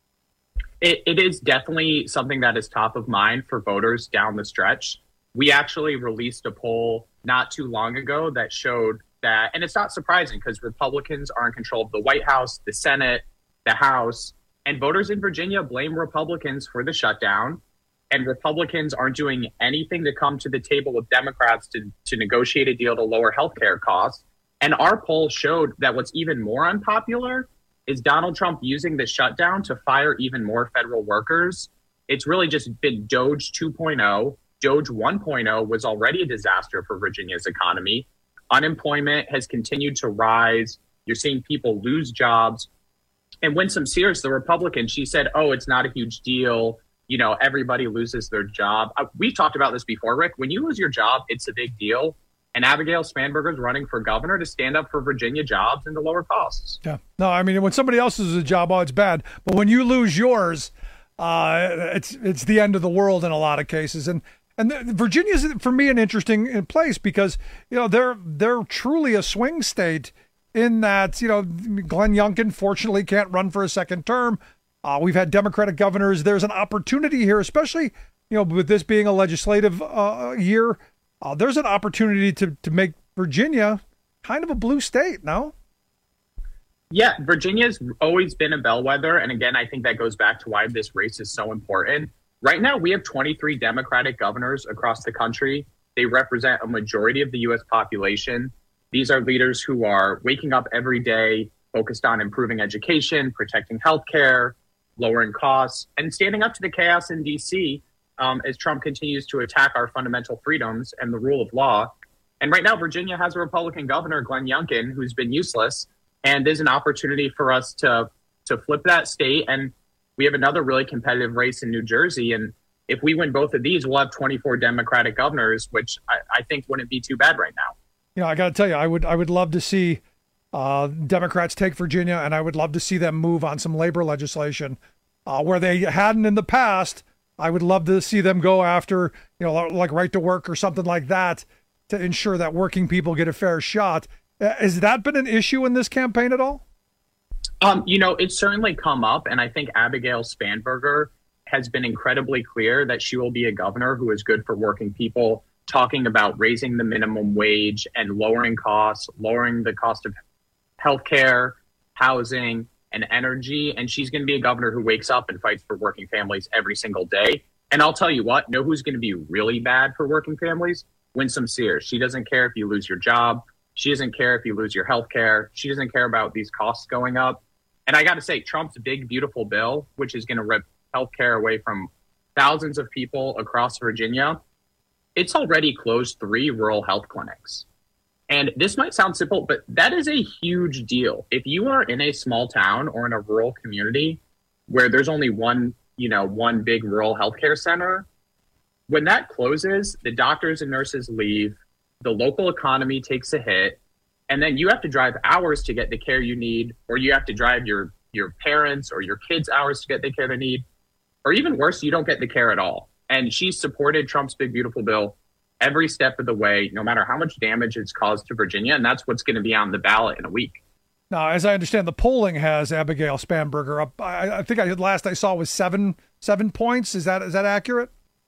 It, it is definitely something that is top of mind for voters down the stretch. We actually released a poll not too long ago that showed that, and it's not surprising because Republicans are in control of the White House, the Senate, the House, and voters in Virginia blame Republicans for the shutdown. And Republicans aren't doing anything to come to the table with Democrats to, to negotiate a deal to lower healthcare costs. And our poll showed that what's even more unpopular is Donald Trump using the shutdown to fire even more federal workers. It's really just been Doge two point oh. Doge one point oh was already a disaster for Virginia's economy. Unemployment has continued to rise. You're seeing people lose jobs. And Winsome Sears, the Republican, she said, oh, it's not a huge deal. You know, everybody loses their job. Uh, we've talked about this before, Rick. When you lose your job, it's a big deal. And Abigail Spanberger is running for governor to stand up for Virginia jobs and to lower costs. Yeah. No, I mean, when somebody else loses a job, oh, it's bad. But when you lose yours, uh, it's it's the end of the world in a lot of cases. And And Virginia is, for me, an interesting place because, you know, they're they're truly a swing state in that, you know, Glenn Youngkin fortunately can't run for a second term. Uh, we've had Democratic governors. There's an opportunity here, especially, you know, with this being a legislative uh, year. Uh, there's an opportunity to to make Virginia kind of a blue state, no? Yeah, Virginia's always been a bellwether. And again, I think that goes back to why this race is so important. Right now, we have twenty-three Democratic governors across the country. They represent a majority of the U S population. These are leaders who are waking up every day, focused on improving education, protecting healthcare, lowering costs, and standing up to the chaos in D C um, as Trump continues to attack our fundamental freedoms and the rule of law. And right now, Virginia has a Republican governor, Glenn Youngkin, who's been useless. And there's an opportunity for us to to flip that state. And we have another really competitive race in New Jersey. And if we win both of these, we'll have twenty-four Democratic governors, which I, I think wouldn't be too bad right now. You know, I got to tell you, I would I would love to see uh, Democrats take Virginia, and I would love to see them move on some labor legislation uh, where they hadn't in the past. I would love to see them go after, you know, like right to work or something like that to ensure that working people get a fair shot. Uh, has that been an issue in this campaign at all? Um, you know, it's certainly come up, and I think Abigail Spanberger has been incredibly clear that she will be a governor who is good for working people, talking about raising the minimum wage and lowering costs, lowering the cost of healthcare, housing, and energy. And she's going to be a governor who wakes up and fights for working families every single day. And I'll tell you what, know who's going to be really bad for working families? Winsome Sears. She doesn't care if you lose your job. She doesn't care if you lose your health care. She doesn't care about these costs going up. And I got to say, Trump's big, beautiful bill, which is going to rip health care away from thousands of people across Virginia, it's already closed three rural health clinics. And this might sound simple, but that is a huge deal. If you are in a small town or in a rural community where there's only one, you know, one big rural healthcare center, when that closes, the doctors and nurses leave, the local economy takes a hit, and then you have to drive hours to get the care you need, or you have to drive your, your parents or your kids hours to get the care they need, or even worse, you don't get the care at all. And she supported Trump's big, beautiful bill every step of the way, no matter how much damage it's caused to Virginia. And that's what's going to be on the ballot in a week. Now, as I understand, the polling has Abigail Spanberger up. I, I think I last I saw was seven seven points. Is that is that accurate?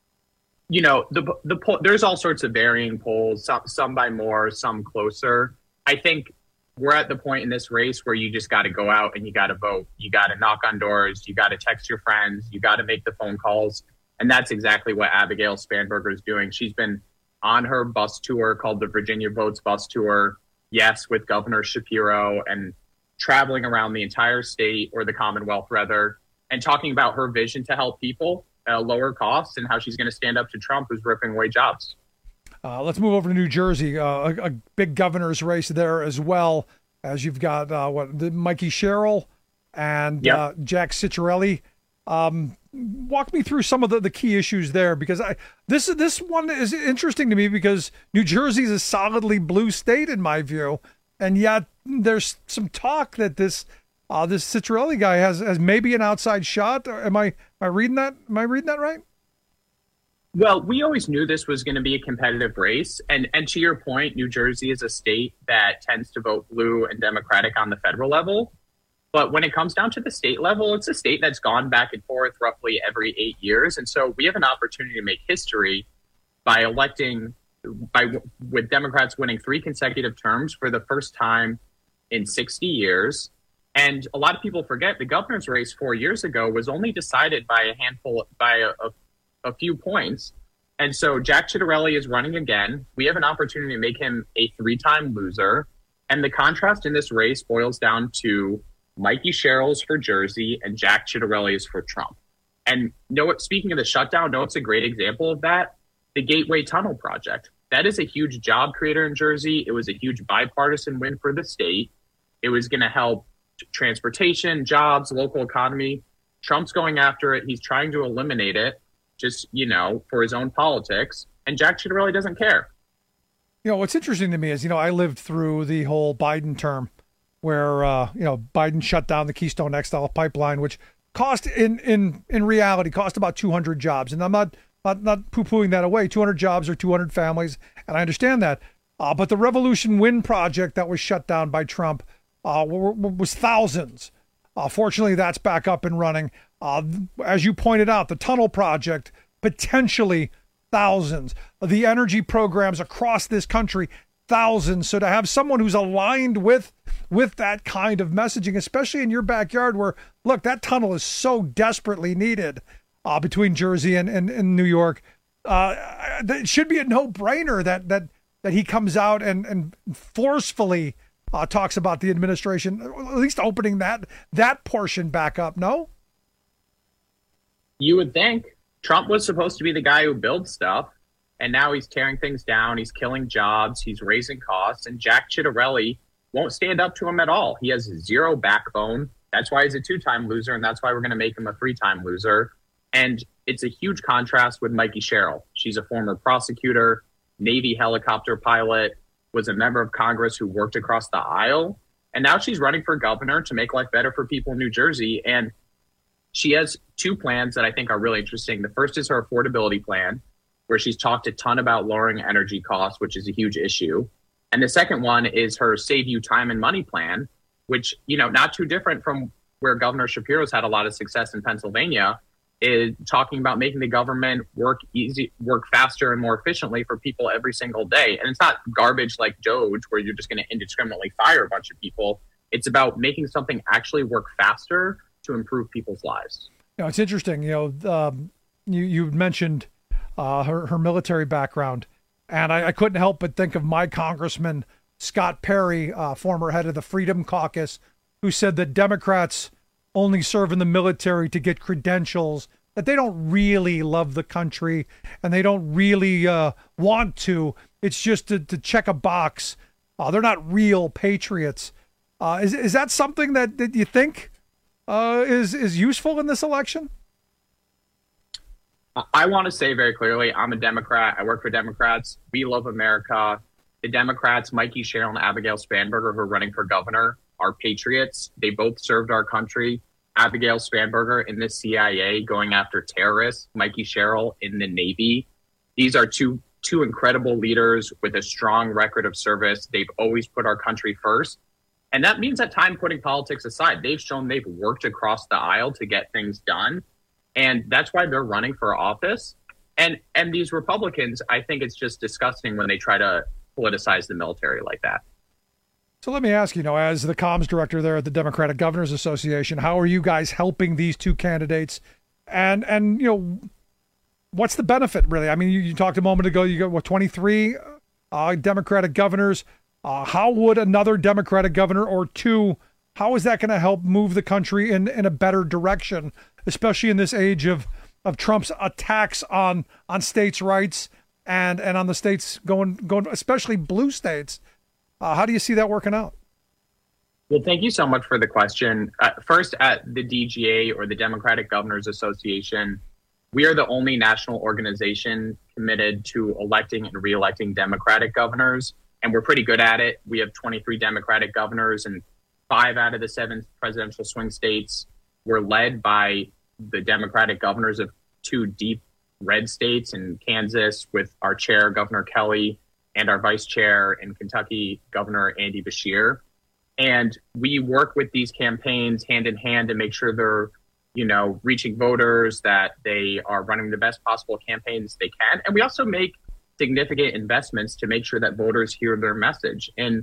You know, the the poll, there's all sorts of varying polls, some, some by more, some closer. I think we're at the point in this race where you just got to go out and you got to vote. You got to knock on doors. You got to text your friends. You got to make the phone calls. And that's exactly what Abigail Spanberger is doing. She's been on her bus tour called the Virginia Votes Bus Tour, yes, with Governor Shapiro, and traveling around the entire state, or the Commonwealth rather, and talking about her vision to help people uh, lower costs and how she's going to stand up to Trump, who's ripping away jobs. Uh, let's move over to New Jersey, uh, a, a big governor's race there as well, as you've got uh, what the, Mikey Sherrill and yep. uh, Jack Ciccharelli. Um, walk me through some of the, the key issues there, because I this this one is interesting to me because New Jersey is a solidly blue state in my view, and yet there's some talk that this uh, this Citrelli guy has has maybe an outside shot. Am I am I reading that? Am I reading that right? Well, we always knew this was going to be a competitive race. And and to your point, New Jersey is a state that tends to vote blue and Democratic on the federal level. But when it comes down to the state level, it's a state that's gone back and forth roughly every eight years. And so we have an opportunity to make history by electing, by with Democrats winning three consecutive terms for the first time in sixty years. And a lot of people forget the governor's race four years ago was only decided by a handful, by a, a a few points. And so Jack Ciattarelli is running again. We have an opportunity to make him a three-time loser. And the contrast in this race boils down to Mikey Sherrill's for Jersey and Jack Ciattarelli's for Trump. And know what, speaking of the shutdown, know what's a great example of that? The Gateway Tunnel Project. That is a huge job creator in Jersey. It was a huge bipartisan win for the state. It was going to help transportation, jobs, local economy. Trump's going after it. He's trying to eliminate it, just, you know, for his own politics. And Jack Ciattarelli doesn't care. You know, what's interesting to me is, you know, I lived through the whole Biden term where, uh, you know, Biden shut down the Keystone X L pipeline, which cost in, in, in reality cost about two hundred jobs. And I'm not, not, not poo-pooing that away. two hundred jobs or two hundred families. And I understand that. Uh, but the Revolution Wind project that was shut down by Trump uh, was thousands. Uh, fortunately, that's back up and running. Uh, as you pointed out, the tunnel project, potentially thousands. The energy programs across this country, thousands. So to have someone who's aligned with with that kind of messaging, especially in your backyard where, look, that tunnel is so desperately needed uh, between Jersey and, and, and New York, uh, it should be a no-brainer that that that he comes out and, and forcefully uh, talks about the administration, at least opening that that portion back up, no? You would think. Trump was supposed to be the guy who builds stuff, and now he's tearing things down. He's killing jobs. He's raising costs, and Jack Ciattarelli won't stand up to him at all. He has zero backbone. That's why he's a two-time loser, and that's why we're going to make him a three-time loser. And it's a huge contrast with Mikey Sherrill. She's a former prosecutor, Navy helicopter pilot, was a member of Congress who worked across the aisle, and now she's running for governor to make life better for people in New Jersey. And she has two plans that I think are really interesting. The first is her affordability plan, where she's talked a ton about lowering energy costs, which is a huge issue. And the second one is her Save You Time and Money plan, which, you know, not too different from where Governor Shapiro's had a lot of success in Pennsylvania, is talking about making the government work easy, work faster and more efficiently for people every single day. And it's not garbage like Doge, where you're just going to indiscriminately fire a bunch of people. It's about making something actually work faster to improve people's lives. You know, it's interesting. You know, um, you you mentioned uh, her her military background, and I, I couldn't help but think of my Congressman Scott Perry, uh, former head of the Freedom Caucus, who said that Democrats only serve in the military to get credentials, that they don't really love the country and they don't really uh, want to. It's just to, to check a box. Uh, they're not real patriots. Uh, is is that something that, that you think Uh, is is useful in this election? I want to say very clearly, I'm a Democrat. I work for Democrats. We love America. The Democrats, Mikey Sherrill and Abigail Spanberger, who are running for governor, are patriots. They both served our country. Abigail Spanberger in the C I A going after terrorists, Mikey Sherrill in the Navy. These are two two incredible leaders with a strong record of service. They've always put our country first. And that means at time putting politics aside, they've shown they've worked across the aisle to get things done. And that's why they're running for office. And and these Republicans, I think it's just disgusting when they try to politicize the military like that. So let me ask you, you know, as the comms director there at the Democratic Governors Association, how are you guys helping these two candidates? And, and you know, what's the benefit, really? I mean, you, you talked a moment ago, you got, what, twenty-three uh, Democratic governors. Uh, how would another Democratic governor or two, how is that going to help move the country in, in a better direction, especially in this age of, of Trump's attacks on on states' rights and, and on the states going, going, especially blue states? Uh, how do you see that working out? Well, thank you so much for the question. Uh, first, at the D G A, or the Democratic Governors Association, we are the only national organization committed to electing and reelecting Democratic governors, and we're pretty good at it. We have twenty-three Democratic governors, and five out of the seven presidential swing states were led by the Democratic governors of two deep red states in Kansas, with our chair, Governor Kelly, and our vice chair in Kentucky, Governor Andy Beshear. And we work with these campaigns hand in hand to make sure they're, you know, reaching voters, that they are running the best possible campaigns they can. And we also make significant investments to make sure that voters hear their message. And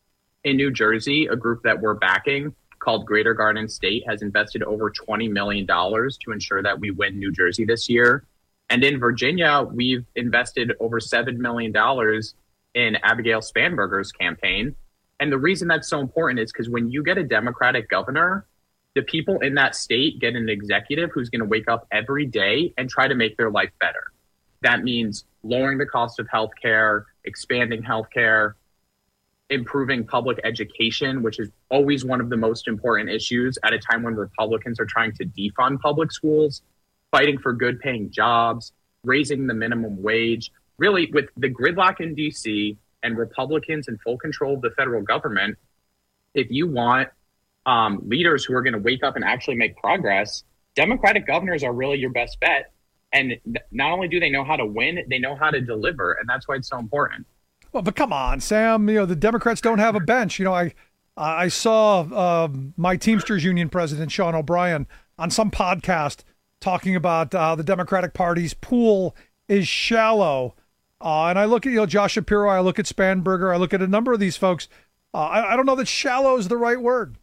in New Jersey, a group that we're backing called Greater Garden State has invested over twenty million dollars to ensure that we win New Jersey this year. And in Virginia, we've invested over seven million dollars in Abigail Spanberger's campaign. And the reason that's so important is because when you get a Democratic governor, the people in that state get an executive who's going to wake up every day and try to make their life better. That means lowering the cost of healthcare, expanding healthcare, improving public education, which is always one of the most important issues at a time when Republicans are trying to defund public schools, fighting for good paying jobs, raising the minimum wage. Really, with the gridlock in D C and Republicans in full control of the federal government, if you want um, leaders who are going to wake up and actually make progress, Democratic governors are really your best bet. And th- not only do they know how to win, they know how to deliver. And that's why it's so important. Well, but come on, Sam, you know, the Democrats don't have a bench. You know, I I saw uh, my Teamsters Union president, Sean O'Brien, on some podcast talking about uh, the Democratic Party's pool is shallow. Uh, and I look at, you know, Josh Shapiro, I look at Spanberger, I look at a number of these folks. Uh, I, I don't know that shallow is the right word.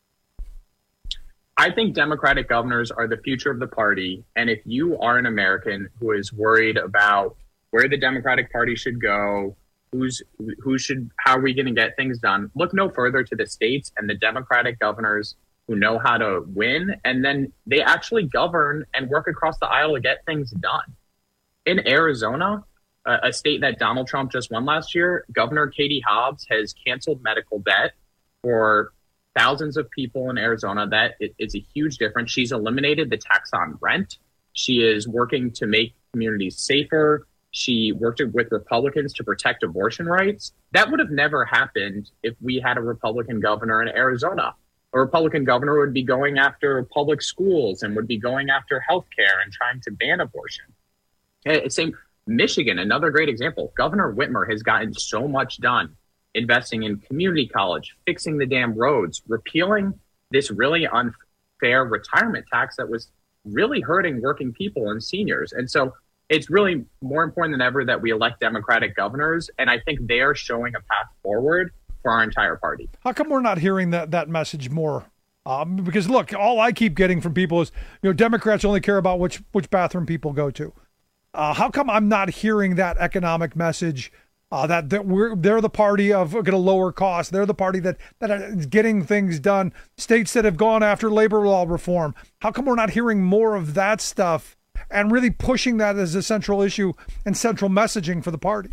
I think Democratic governors are the future of the party. And if you are an American who is worried about where the Democratic Party should go, who's who should, how are we going to get things done, look no further to the states and the Democratic governors who know how to win. And then they actually govern and work across the aisle to get things done. In Arizona, a state that Donald Trump just won last year, Governor Katie Hobbs has canceled medical debt for thousands of people in Arizona. That is a huge difference. She's eliminated the tax on rent. She is working to make communities safer. She worked with Republicans to protect abortion rights. That would have never happened if we had a Republican governor in Arizona. A Republican governor would be going after public schools and would be going after healthcare and trying to ban abortion. Same. Michigan, another great example. Governor Whitmer has gotten so much done, investing in community college, fixing the damn roads, repealing this really unfair retirement tax that was really hurting working people and seniors. And so it's really more important than ever that we elect Democratic governors. And I think they are showing a path forward for our entire party. How come we're not hearing that, that message more? Um, because, look, all I keep getting from people is, you know, Democrats only care about which, which bathroom people go to. Uh, how come I'm not hearing that economic message uh, that, that we're they're the party of going to lower costs? They're the party that, that is getting things done. States that have gone after labor law reform. How come we're not hearing more of that stuff and really pushing that as a central issue and central messaging for the party?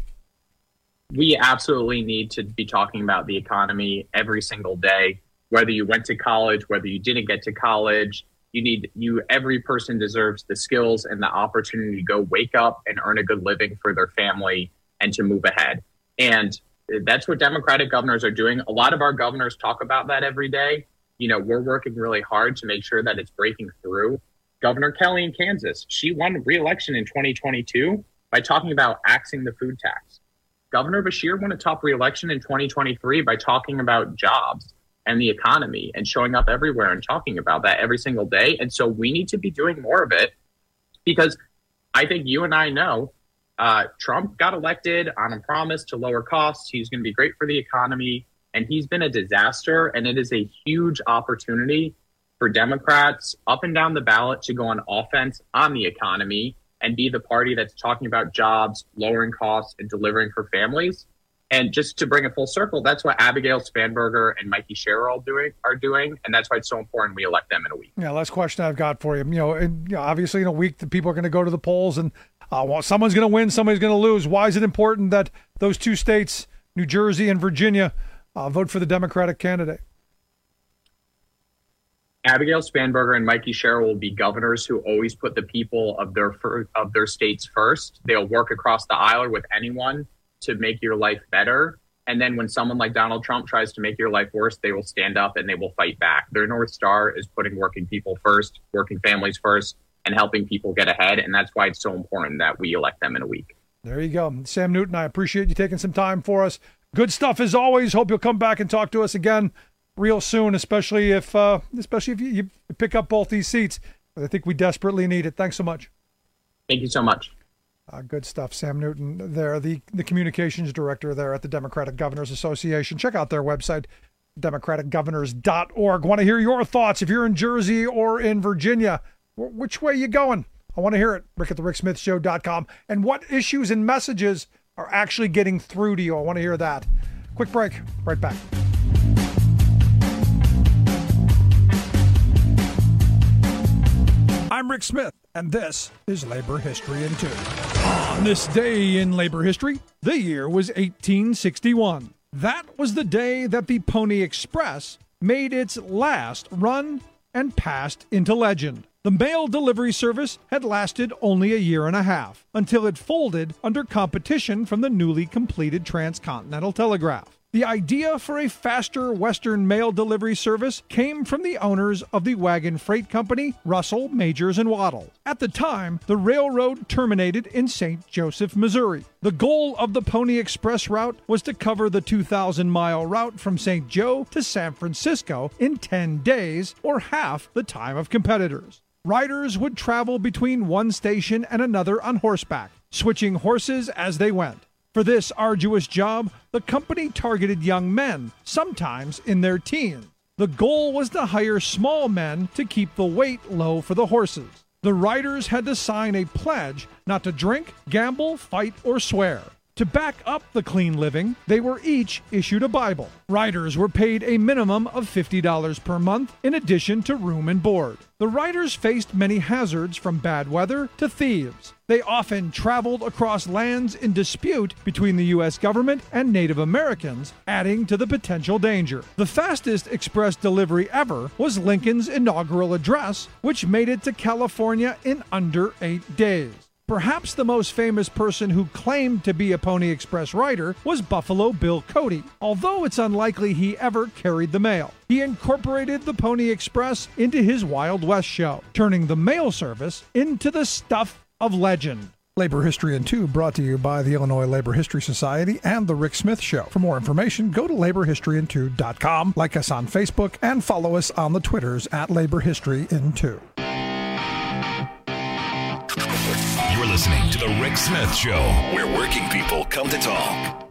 We absolutely need to be talking about the economy every single day, whether you went to college, whether you didn't get to college. You need you. Every person deserves the skills and the opportunity to go wake up and earn a good living for their family and to move ahead. And that's what Democratic governors are doing. A lot of our governors talk about that every day. You know, we're working really hard to make sure that it's breaking through. Governor Kelly in Kansas, she won re-election in twenty twenty-two by talking about axing the food tax. Governor Beshear won a top re-election in twenty twenty-three by talking about jobs and the economy and showing up everywhere and talking about that every single day. And so we need to be doing more of it, because I think you and I know uh, Trump got elected on a promise to lower costs. He's going to be great for the economy, and he's been a disaster. And it is a huge opportunity for Democrats up and down the ballot to go on offense on the economy and be the party that's talking about jobs, lowering costs, and delivering for families. And just to bring it full circle, that's what Abigail Spanberger and Mikey Sherrill are doing, are doing, and that's why it's so important we elect them in a week. Yeah, last question I've got for you. You know, in, you know obviously in a week, the people are going to go to the polls, and uh, well, someone's going to win, somebody's going to lose. Why is it important that those two states, New Jersey and Virginia, uh, vote for the Democratic candidate? Abigail Spanberger and Mikey Sherrill will be governors who always put the people of their fir- of their states first. They'll work across the aisle with anyone to make your life better. And then when someone like Donald Trump tries to make your life worse, they will stand up and they will fight back. Their North Star is putting working people first, working families first, and helping people get ahead. And that's why it's so important that we elect them in a week. There you go. Sam Newton, I appreciate you taking some time for us. Good stuff as always. Hope you'll come back and talk to us again real soon, especially if uh, especially if you, you pick up both these seats. I think we desperately need it. Thanks so much. Thank you so much. Uh, good stuff. Sam Newton there, the, the communications director there at the Democratic Governors Association. Check out their website, democratic governors dot org. Want to hear your thoughts if you're in Jersey or in Virginia. W- which way you going? I want to hear it. Rick at the rick smith show dot com. And what issues and messages are actually getting through to you? I want to hear that. Quick break. Right back. I'm Rick Smith, and this is Labor History in Two. On this day in labor history, the year was eighteen sixty-one. That was the day that the Pony Express made its last run and passed into legend. The mail delivery service had lasted only a year and a half, until it folded under competition from the newly completed Transcontinental Telegraph. The idea for a faster Western mail delivery service came from the owners of the wagon freight company, Russell, Majors, and Waddell. At the time, the railroad terminated in Saint Joseph, Missouri. The goal of the Pony Express route was to cover the two thousand mile route from Saint Joe to San Francisco in ten days, or half the time of competitors. Riders would travel between one station and another on horseback, switching horses as they went. For this arduous job, the company targeted young men, sometimes in their teens. The goal was to hire small men to keep the weight low for the horses. The riders had to sign a pledge not to drink, gamble, fight, or swear. To back up the clean living, they were each issued a Bible. Riders were paid a minimum of fifty dollars per month in addition to room and board. The riders faced many hazards from bad weather to thieves. They often traveled across lands in dispute between the U S government and Native Americans, adding to the potential danger. The fastest express delivery ever was Lincoln's inaugural address, which made it to California in under eight days. Perhaps the most famous person who claimed to be a Pony Express rider was Buffalo Bill Cody, although it's unlikely he ever carried the mail. He incorporated the Pony Express into his Wild West show, turning the mail service into the stuff of legend. Labor History in Two brought to you by the Illinois Labor History Society and The Rick Smith Show. For more information, go to labor history in two dot com, like us on Facebook, and follow us on the Twitters at Labor History in Two. You're listening to The Rick Smith Show, where working people come to talk.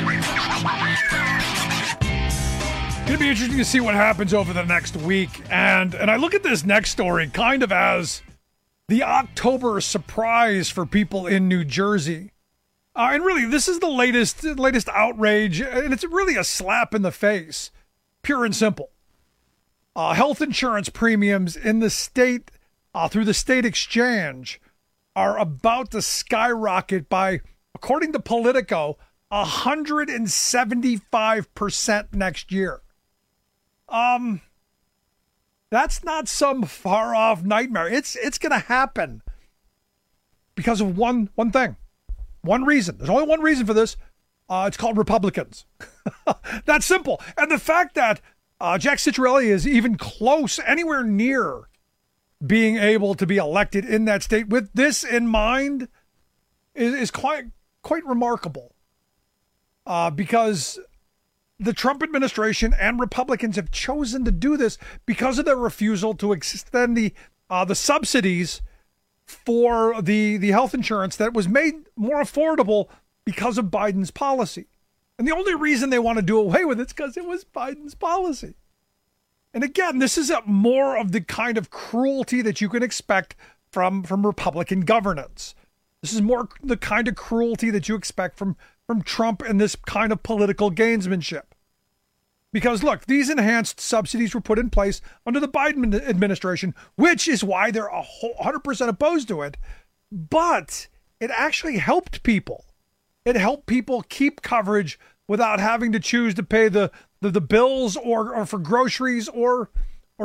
It's going to be interesting to see what happens over the next week. And, and I look at this next story kind of as the October surprise for people in New Jersey. Uh, and really, this is the latest, latest outrage, and it's really a slap in the face, pure and simple. Uh, health insurance premiums in the state, uh, through the state exchange, are about to skyrocket by, according to Politico, one hundred seventy-five percent next year. Um, that's not some far-off nightmare. It's it's going to happen because of one one thing, one reason. There's only one reason for this. Uh, it's called Republicans. That's simple. And the fact that uh, Jack Ciattarelli is even close, anywhere near being able to be elected in that state with this in mind is, is quite quite remarkable. Uh, because the Trump administration and Republicans have chosen to do this because of their refusal to extend the uh, the subsidies for the, the health insurance that was made more affordable because of Biden's policy. And the only reason they want to do away with it is because it was Biden's policy. And again, this is a more of the kind of cruelty that you can expect from, from Republican governance. This is more the kind of cruelty that you expect from, from Trump and this kind of political gamesmanship. Because look, these enhanced subsidies were put in place under the Biden administration, which is why they're one hundred percent opposed to it. But it actually helped people. It helped people keep coverage without having to choose to pay the, the, the bills or, or for groceries or or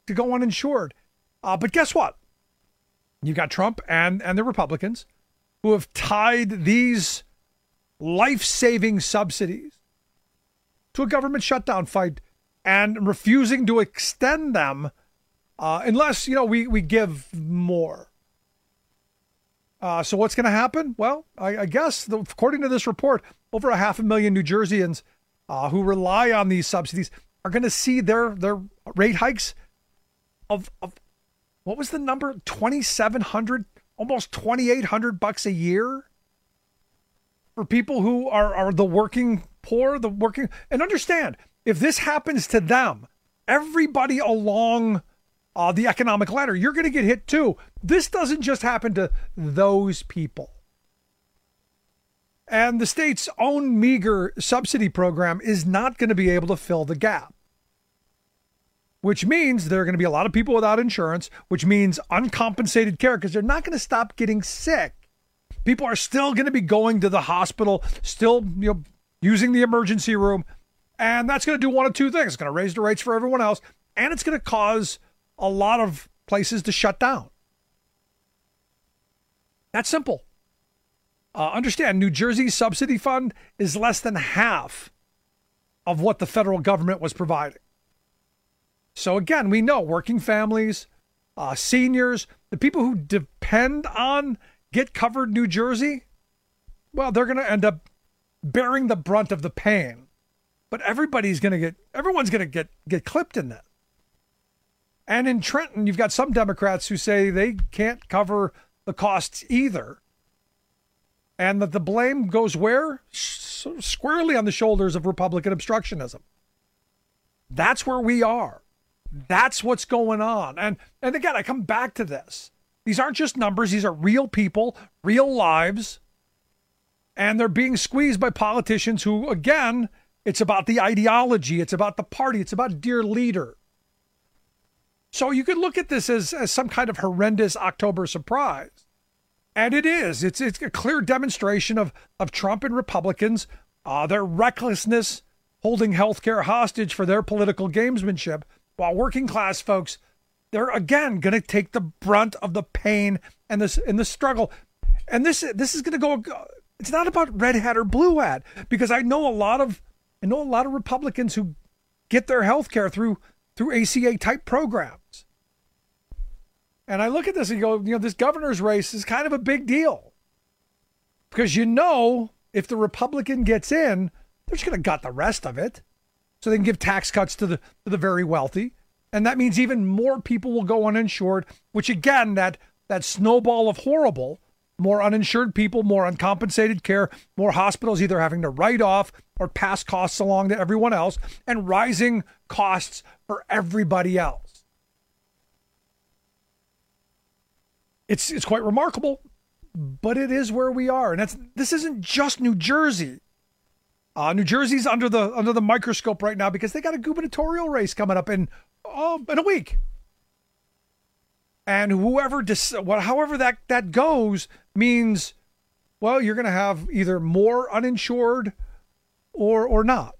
to go uninsured. Uh, but guess what? You got Trump and, and the Republicans who have tied these life-saving subsidies to a government shutdown fight and refusing to extend them uh, unless, you know, we, we give more. Uh, so what's going to happen? Well, I, I guess, the, according to this report, over a half a million New Jerseyans uh, who rely on these subsidies are going to see their, their rate hikes of, of, what was the number? twenty-seven hundred, almost twenty-eight hundred bucks a year for people who are, are the working poor, the working. And understand, if this happens to them, everybody along uh, the economic ladder, you're going to get hit too. This doesn't just happen to those people. And the state's own meager subsidy program is not going to be able to fill the gap, which means there are going to be a lot of people without insurance, which means uncompensated care because they're not going to stop getting sick. People are still going to be going to the hospital, still, you know, using the emergency room. And that's going to do one of two things. It's going to raise the rates for everyone else, and it's going to cause a lot of places to shut down. That's simple. Uh, understand, New Jersey's subsidy fund is less than half of what the federal government was providing. So again, we know working families, uh, seniors, the people who depend on Get Covered New Jersey, well, they're going to end up bearing the brunt of the pain. But everybody's going to get, everyone's going to get, get clipped in that. And in Trenton, you've got some Democrats who say they can't cover the costs either. And that the blame goes where? Squarely on the shoulders of Republican obstructionism. That's where we are. That's what's going on. And and again, I come back to this. These aren't just numbers. These are real people, real lives. And they're being squeezed by politicians who, again, it's about the ideology. It's about the party. It's about dear leader. So you could look at this as, as some kind of horrendous October surprise. And it is. It's it's a clear demonstration of, of Trump and Republicans, uh, their recklessness, holding healthcare hostage for their political gamesmanship, while working class folks, they're again going to take the brunt of the pain and this and the struggle. And this this is going to go. It's not about red hat or blue hat, because I know a lot of I know a lot of Republicans who get their health care through through A C A type programs. And I look at this and go, you know, this governor's race is kind of a big deal, because, you know, if the Republican gets in, they're just going to gut the rest of it so they can give tax cuts to the to the very wealthy. And that means even more people will go uninsured, which, again, that that snowball of horrible, more uninsured people, more uncompensated care, more hospitals either having to write off or pass costs along to everyone else, and rising costs for everybody else. It's it's quite remarkable, but it is where we are. And that's this isn't just New Jersey. Uh, New Jersey's under the under the microscope right now because they got a gubernatorial race coming up in oh, in a week. And whoever, dis- well, however that, that goes means, well, you're going to have either more uninsured or or not.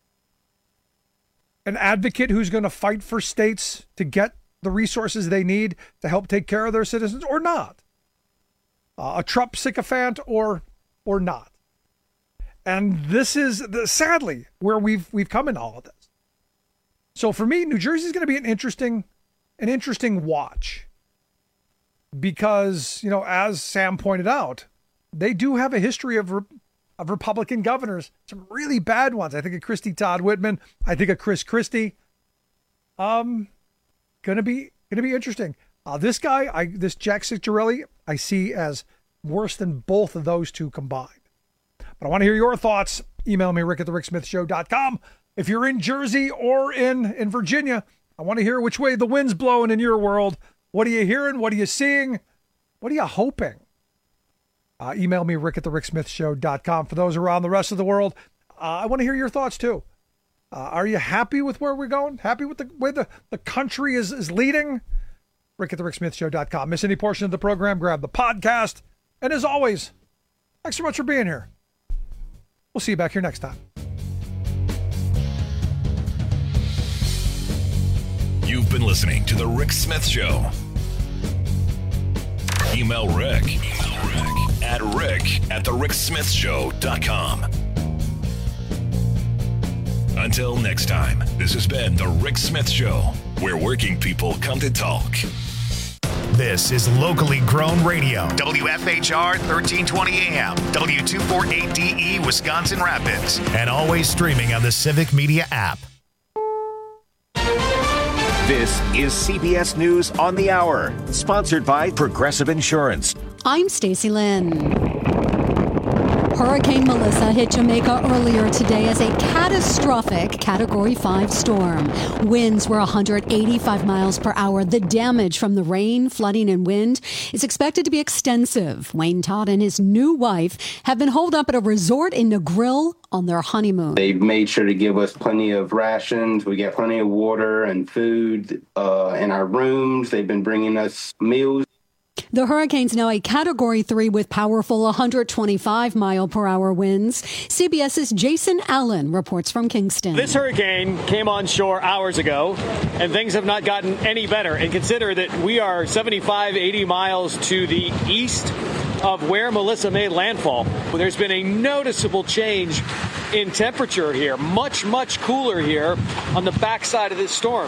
An advocate who's going to fight for states to get the resources they need to help take care of their citizens or not. Uh, a Trump sycophant or or not. And this is, the, sadly, where we've we've come in all of this. So for me, New Jersey is going to be an interesting, an interesting watch. Because, you know, as Sam pointed out, they do have a history of, of Republican governors, some really bad ones. I think of Christy Todd Whitman. I think of Chris Christie. Um, gonna be gonna be interesting. Uh, this guy, I this Jack Ciccarielli, I see as worse than both of those two combined. But I want to hear your thoughts. Email me, rick at the rick smith show dot com. If you're in Jersey or in, in Virginia, I want to hear which way the wind's blowing in your world. What are you hearing? What are you seeing? What are you hoping? Uh, email me, rick at the rick smith show dot com. For those around the rest of the world, uh, I want to hear your thoughts too. Uh, are you happy with where we're going? Happy with the way the, the country is, is leading? rick at the rick smith show dot com. Miss any portion of the program, grab the podcast. And as always, thanks so much for being here. We'll see you back here next time. You've been listening to The Rick Smith Show. Email Rick, Email Rick at rick at the rick smith show dot com. Until next time, this has been The Rick Smith Show, where working people come to talk. This is locally grown radio. W F H R thirteen twenty A M, W two forty-eight D E, Wisconsin Rapids, and always streaming on the Civic Media app. This is C B S News on the Hour, sponsored by Progressive Insurance. I'm Stacey Lynn. Hurricane Melissa hit Jamaica earlier today as a catastrophic Category five storm. Winds were one hundred eighty-five miles per hour. The damage from the rain, flooding, and wind is expected to be extensive. Wayne Todd and his new wife have been holed up at a resort in Negril on their honeymoon. They've made sure to give us plenty of rations. We get plenty of water and food uh, in our rooms. They've been bringing us meals. The hurricane's now a Category three with powerful one hundred twenty-five mile per hour winds. CBS's Jason Allen reports from Kingston. This hurricane came on shore hours ago, and things have not gotten any better. And consider that we are seventy-five, eighty miles to the east of where Melissa made landfall. There's been a noticeable change in temperature here. Much, much cooler here on the backside of this storm.